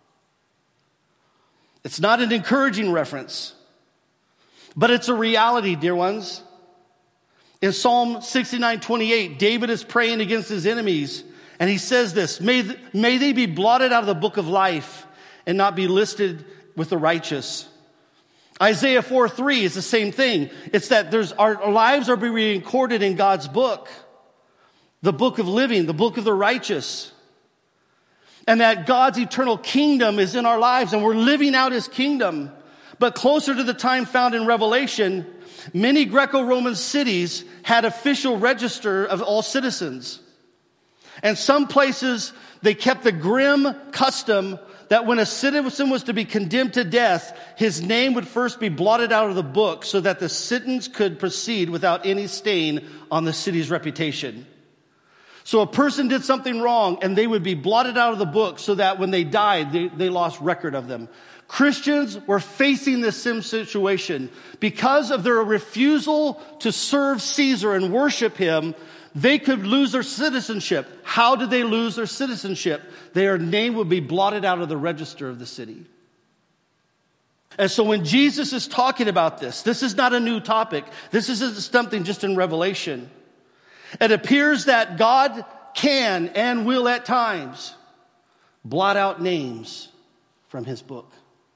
It's not an encouraging reference, but it's a reality, dear ones. In Psalm sixty-nine twenty-eight, David is praying against his enemies, and he says this, may, th- may they be blotted out of the book of life and not be listed with the righteous. Isaiah four three is the same thing. It's that there's our lives are being recorded in God's book, the book of living, the book of the righteous. And that God's eternal kingdom is in our lives, and we're living out his kingdom. But closer to the time found in Revelation, many Greco-Roman cities had official register of all citizens. And some places, they kept the grim custom that when a citizen was to be condemned to death, his name would first be blotted out of the book so that the sentence could proceed without any stain on the city's reputation. So a person did something wrong and they would be blotted out of the book so that when they died, they, they lost record of them. Christians were facing this same situation. Because of their refusal to serve Caesar and worship him, they could lose their citizenship. How did they lose their citizenship? Their name would be blotted out of the register of the city. And so when Jesus is talking about this, this is not a new topic. This isn't something just in Revelation. It appears that God can and will at times blot out names from his book.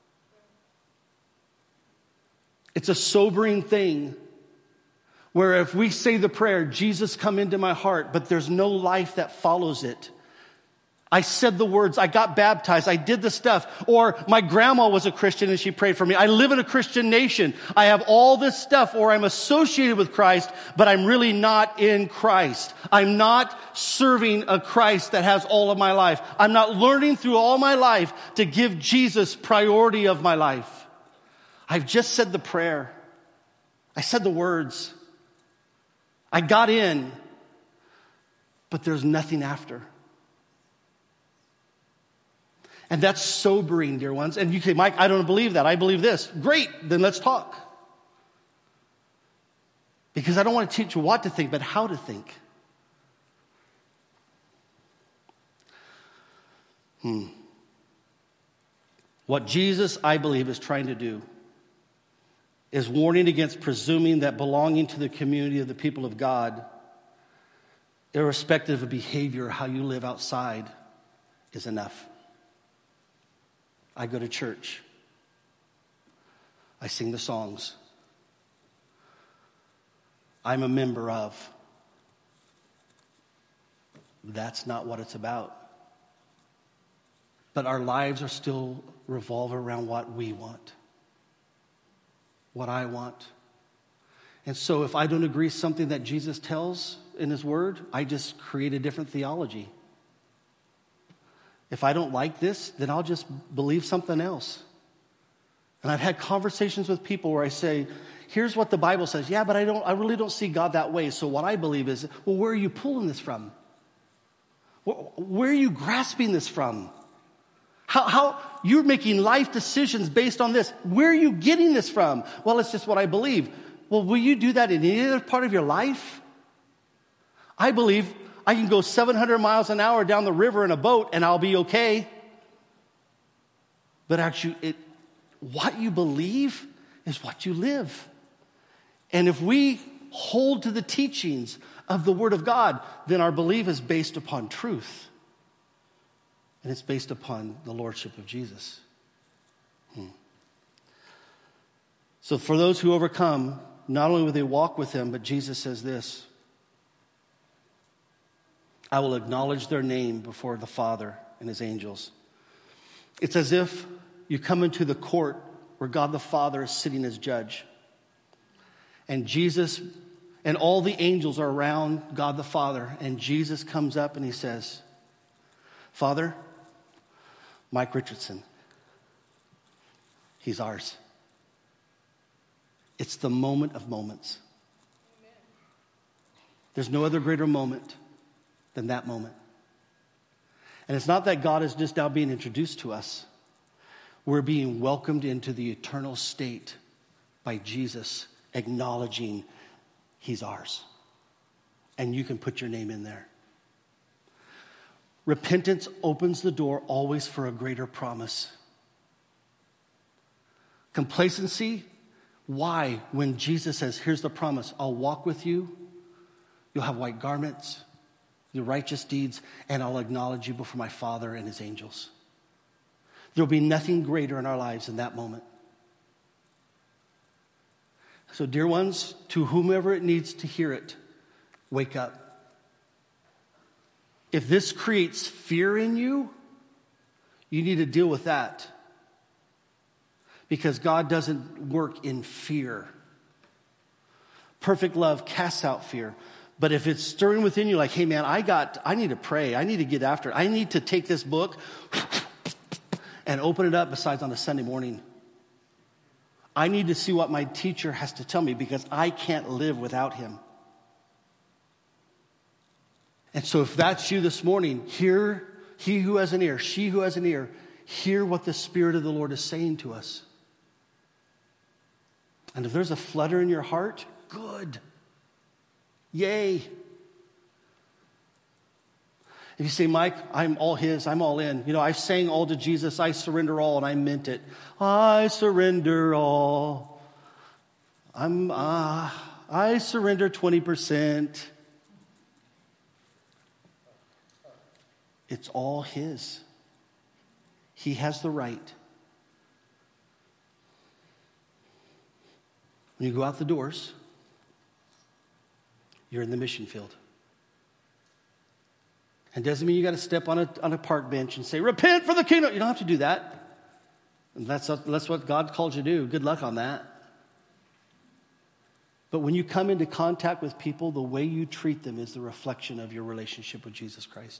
It's a sobering thing where if we say the prayer, Jesus, come into my heart, but there's no life that follows it. I said the words, I got baptized, I did the stuff, or my grandma was a Christian and she prayed for me. I live in a Christian nation. I have all this stuff, or I'm associated with Christ, but I'm really not in Christ. I'm not serving a Christ that has all of my life. I'm not learning through all my life to give Jesus priority of my life. I've just said the prayer. I said the words. I got in, but there's nothing after. And that's sobering, dear ones. And you say, Mike, I don't believe that. I believe this. Great, then let's talk. Because I don't want to teach you what to think, but how to think. Hmm. What Jesus, I believe, is trying to do is warning against presuming that belonging to the community of the people of God, irrespective of behavior or how you live outside, is enough. I go to church. I sing the songs. I'm a member of. That's not what it's about. But our lives are still revolve around what we want. What I want. And so if I don't agree with something that Jesus tells in his word, I just create a different theology. If I don't like this, then I'll just believe something else. And I've had conversations with people where I say, here's what the Bible says. Yeah, but I don't, I really don't see God that way. So what I believe is, well, where are you pulling this from? Where are you grasping this from? How, how you're making life decisions based on this. Where are you getting this from? Well, it's just what I believe. Well, will you do that in any other part of your life? I believe I can go seven hundred miles an hour down the river in a boat and I'll be okay. But actually, it, what you believe is what you live. And if we hold to the teachings of the Word of God, then our belief is based upon truth. And it's based upon the Lordship of Jesus. Hmm. So for those who overcome, not only will they walk with him, but Jesus says this: I will acknowledge their name before the Father and his angels. It's as if you come into the court where God the Father is sitting as judge. And Jesus and all the angels are around God the Father. And Jesus comes up and he says, Father, Mike Richardson, he's ours. It's the moment of moments. Amen. There's no other greater moment than that moment. And it's not that God is just now being introduced to us. We're being welcomed into the eternal state by Jesus acknowledging he's ours. And you can put your name in there. Repentance opens the door always for a greater promise. Complacency, why? When Jesus says, here's the promise, I'll walk with you You'll have white garments, your righteous deeds, and I'll acknowledge you before my Father and his angels. There'll be nothing greater in our lives in that moment. So, dear ones, to whomever it needs to hear it, wake up. If this creates fear in you, you need to deal with that. Because God doesn't work in fear. Perfect love casts out fear. But if it's stirring within you like, hey man, I got, I need to pray. I need to get after it. I need to take this book and open it up besides on a Sunday morning. I need to see what my teacher has to tell me because I can't live without him. And so if that's you this morning, hear, he who has an ear, she who has an ear, hear what the Spirit of the Lord is saying to us. And if there's a flutter in your heart, good. Yay. If you say, Mike, I'm all his, I'm all in. You know, I sang all to Jesus, I surrender all, and I meant it. I surrender all. I'm, ah, uh, I surrender twenty percent. It's all his. He has the right. When you go out the doors, you're in the mission field. And doesn't mean you got to step on a, on a park bench and say, repent for the kingdom. You don't have to do that. And that's, that's what God called you to do. Good luck on that. But when you come into contact with people, the way you treat them is the reflection of your relationship with Jesus Christ.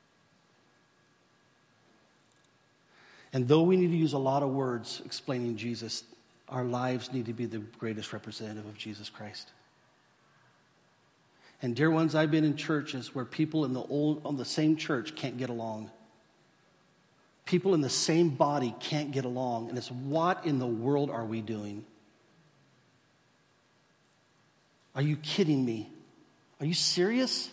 And though we need to use a lot of words explaining Jesus, our lives need to be the greatest representative of Jesus Christ. And dear ones, I've been in churches where people in the old, on the same church can't get along. People in the same body can't get along. And it's, what in the world are we doing? Are you kidding me? Are you serious?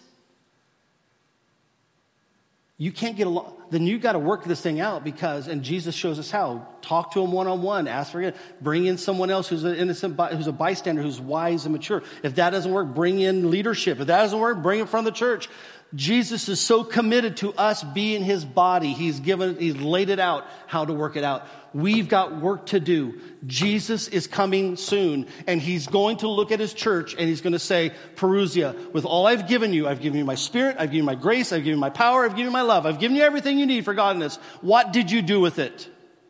You can't get along. Then you got to work this thing out because, and Jesus shows us how. Talk to him one-on-one. Ask for it. Bring in someone else who's an innocent, who's a bystander, who's wise and mature. If that doesn't work, bring in leadership. If that doesn't work, bring it from the church. Jesus is so committed to us being his body. He's given, he's laid it out how to work it out. We've got work to do. Jesus is coming soon, and he's going to look at his church, and he's going to say, Perusia, with all I've given you, I've given you my spirit, I've given you my grace, I've given you my power, I've given you my love, I've given you everything you need for godliness. What did you do with it?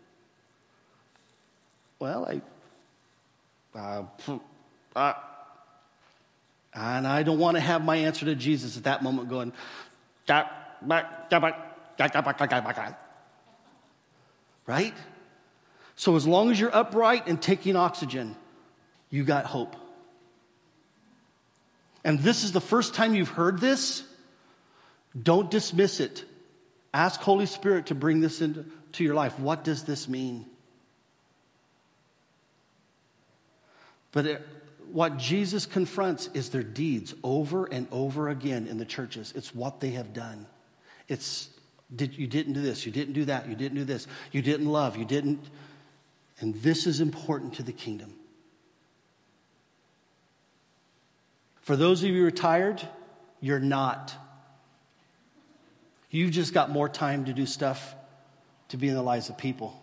Well, I, uh, uh, and I don't want to have my answer to Jesus at that moment going, right? So as long as you're upright and taking oxygen, you got hope. And this is the first time you've heard this. Don't dismiss it. Ask Holy Spirit to bring this into to your life. What does this mean? But it, what Jesus confronts is their deeds over and over again in the churches. It's what they have done. It's, did, you didn't do this, you didn't do that, you didn't do this, you didn't love, you didn't. And this is important to the kingdom. For those of you retired, you're not. You've just got more time to do stuff to be in the lives of people.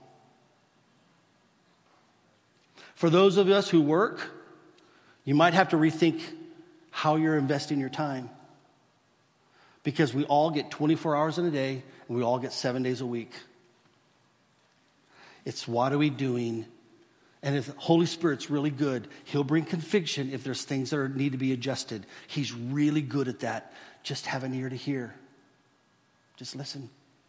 For those of us who work, you might have to rethink how you're investing your time. Because we all get twenty-four hours in a day, and we all get seven days a week. It's what are we doing? And if the Holy Spirit's really good, he'll bring conviction if there's things that are, need to be adjusted. He's really good at that. Just have an ear to hear. Just listen.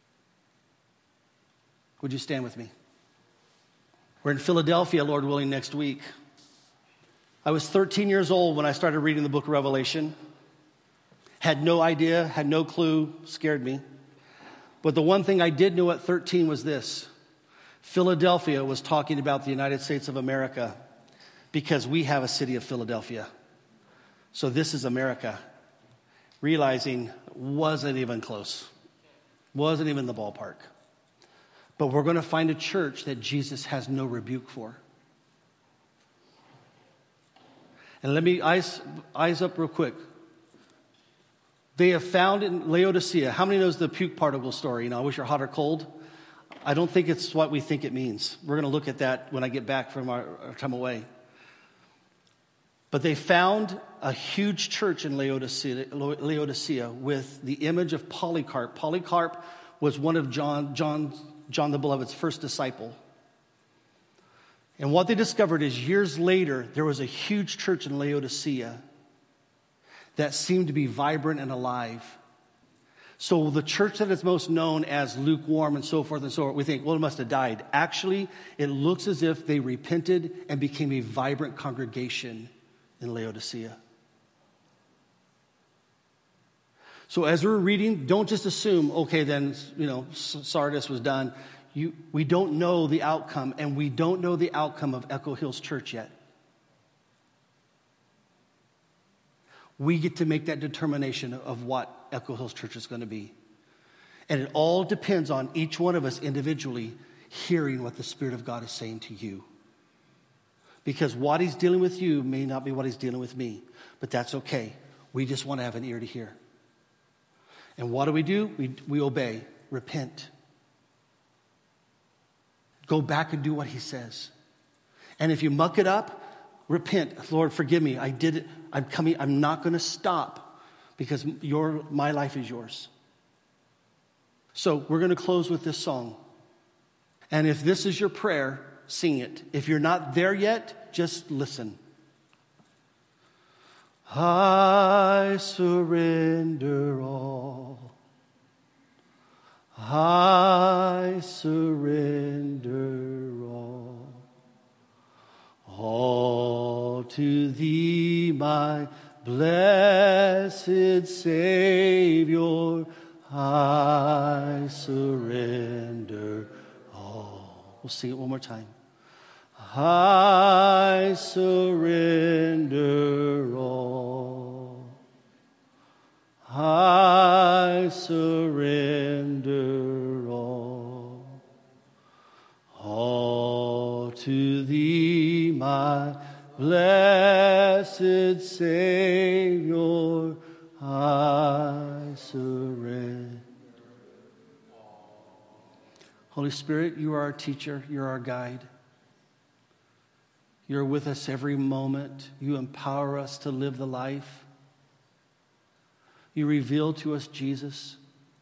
Would you stand with me? We're in Philadelphia, Lord willing, next week. I was thirteen years old when I started reading the book of Revelation. Had no idea, had no clue, scared me. But the one thing I did know at thirteen was this. Philadelphia was talking about the United States of America because we have a city of Philadelphia. So this is America. Realizing wasn't even close. Wasn't even the ballpark. But we're going to find a church that Jesus has no rebuke for. And let me eyes, eyes up real quick. They have found in Laodicea, how many knows the puke particle story? You know, I wish you're hot or cold. I don't think it's what we think it means. We're going to look at that when I get back from our, our time away. But they found a huge church in Laodicea, Laodicea with the image of Polycarp. Polycarp was one of John, John, John the Beloved's first disciple. And what they discovered is years later, there was a huge church in Laodicea that seemed to be vibrant and alive. So the church that is most known as lukewarm and so forth and so forth, we think, well, it must have died. Actually, it looks as if they repented and became a vibrant congregation in Laodicea. So as we're reading, don't just assume, okay, then, you know, Sardis was done. You, we don't know the outcome, and we don't know the outcome of Echo Hills Church yet. We get to make that determination of what Echo Hills Church is going to be. And it all depends on each one of us individually hearing what the Spirit of God is saying to you. Because what He's dealing with you may not be what He's dealing with me. But that's okay. We just want to have an ear to hear. And what do we do? We, we obey. Repent. Go back and do what He says. And if you muck it up, repent. Lord, forgive me. I did it. I'm coming. I'm not going to stop because your my life is yours. So we're going to close with this song. And if this is your prayer, sing it. If you're not there yet, just listen. I surrender all. I surrender all. All to Thee, my blessed Savior, I surrender all. We'll sing it one more time. I surrender all. I surrender all. All to Thee, my blessed Savior, I surrender. Holy Spirit, You are our teacher. You're our guide. You're with us every moment. You empower us to live the life. You reveal to us Jesus.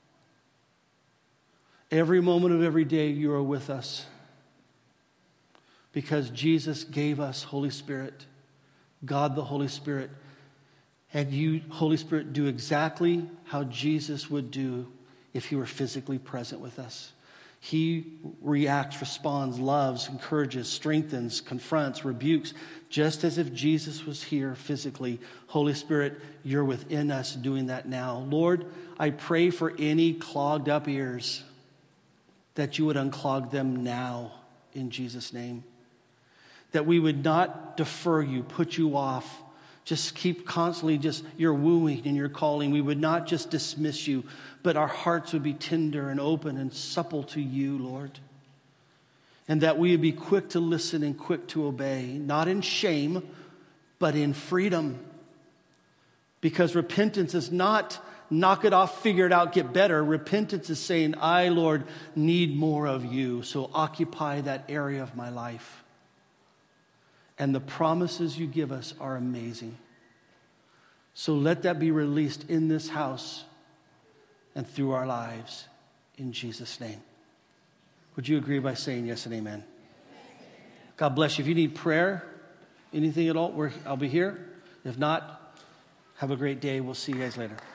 Every moment of every day, You are with us. Because Jesus gave us Holy Spirit, God the Holy Spirit. And You, Holy Spirit, do exactly how Jesus would do if He were physically present with us. He reacts, responds, loves, encourages, strengthens, confronts, rebukes, just as if Jesus was here physically. Holy Spirit, You're within us doing that now. Lord, I pray for any clogged up ears that You would unclog them now in Jesus' name. That we would not defer You, put You off. Just keep constantly just Your wooing and Your calling. We would not just dismiss You, but our hearts would be tender and open and supple to You, Lord. And that we would be quick to listen and quick to obey, not in shame, but in freedom. Because repentance is not knock it off, figure it out, get better. Repentance is saying, I, Lord, need more of You, so occupy that area of my life. And the promises You give us are amazing. So let that be released in this house and through our lives in Jesus' name. Would you agree by saying yes and amen? God bless you. If you need prayer, anything at all, we're, I'll be here. If not, have a great day. We'll see you guys later.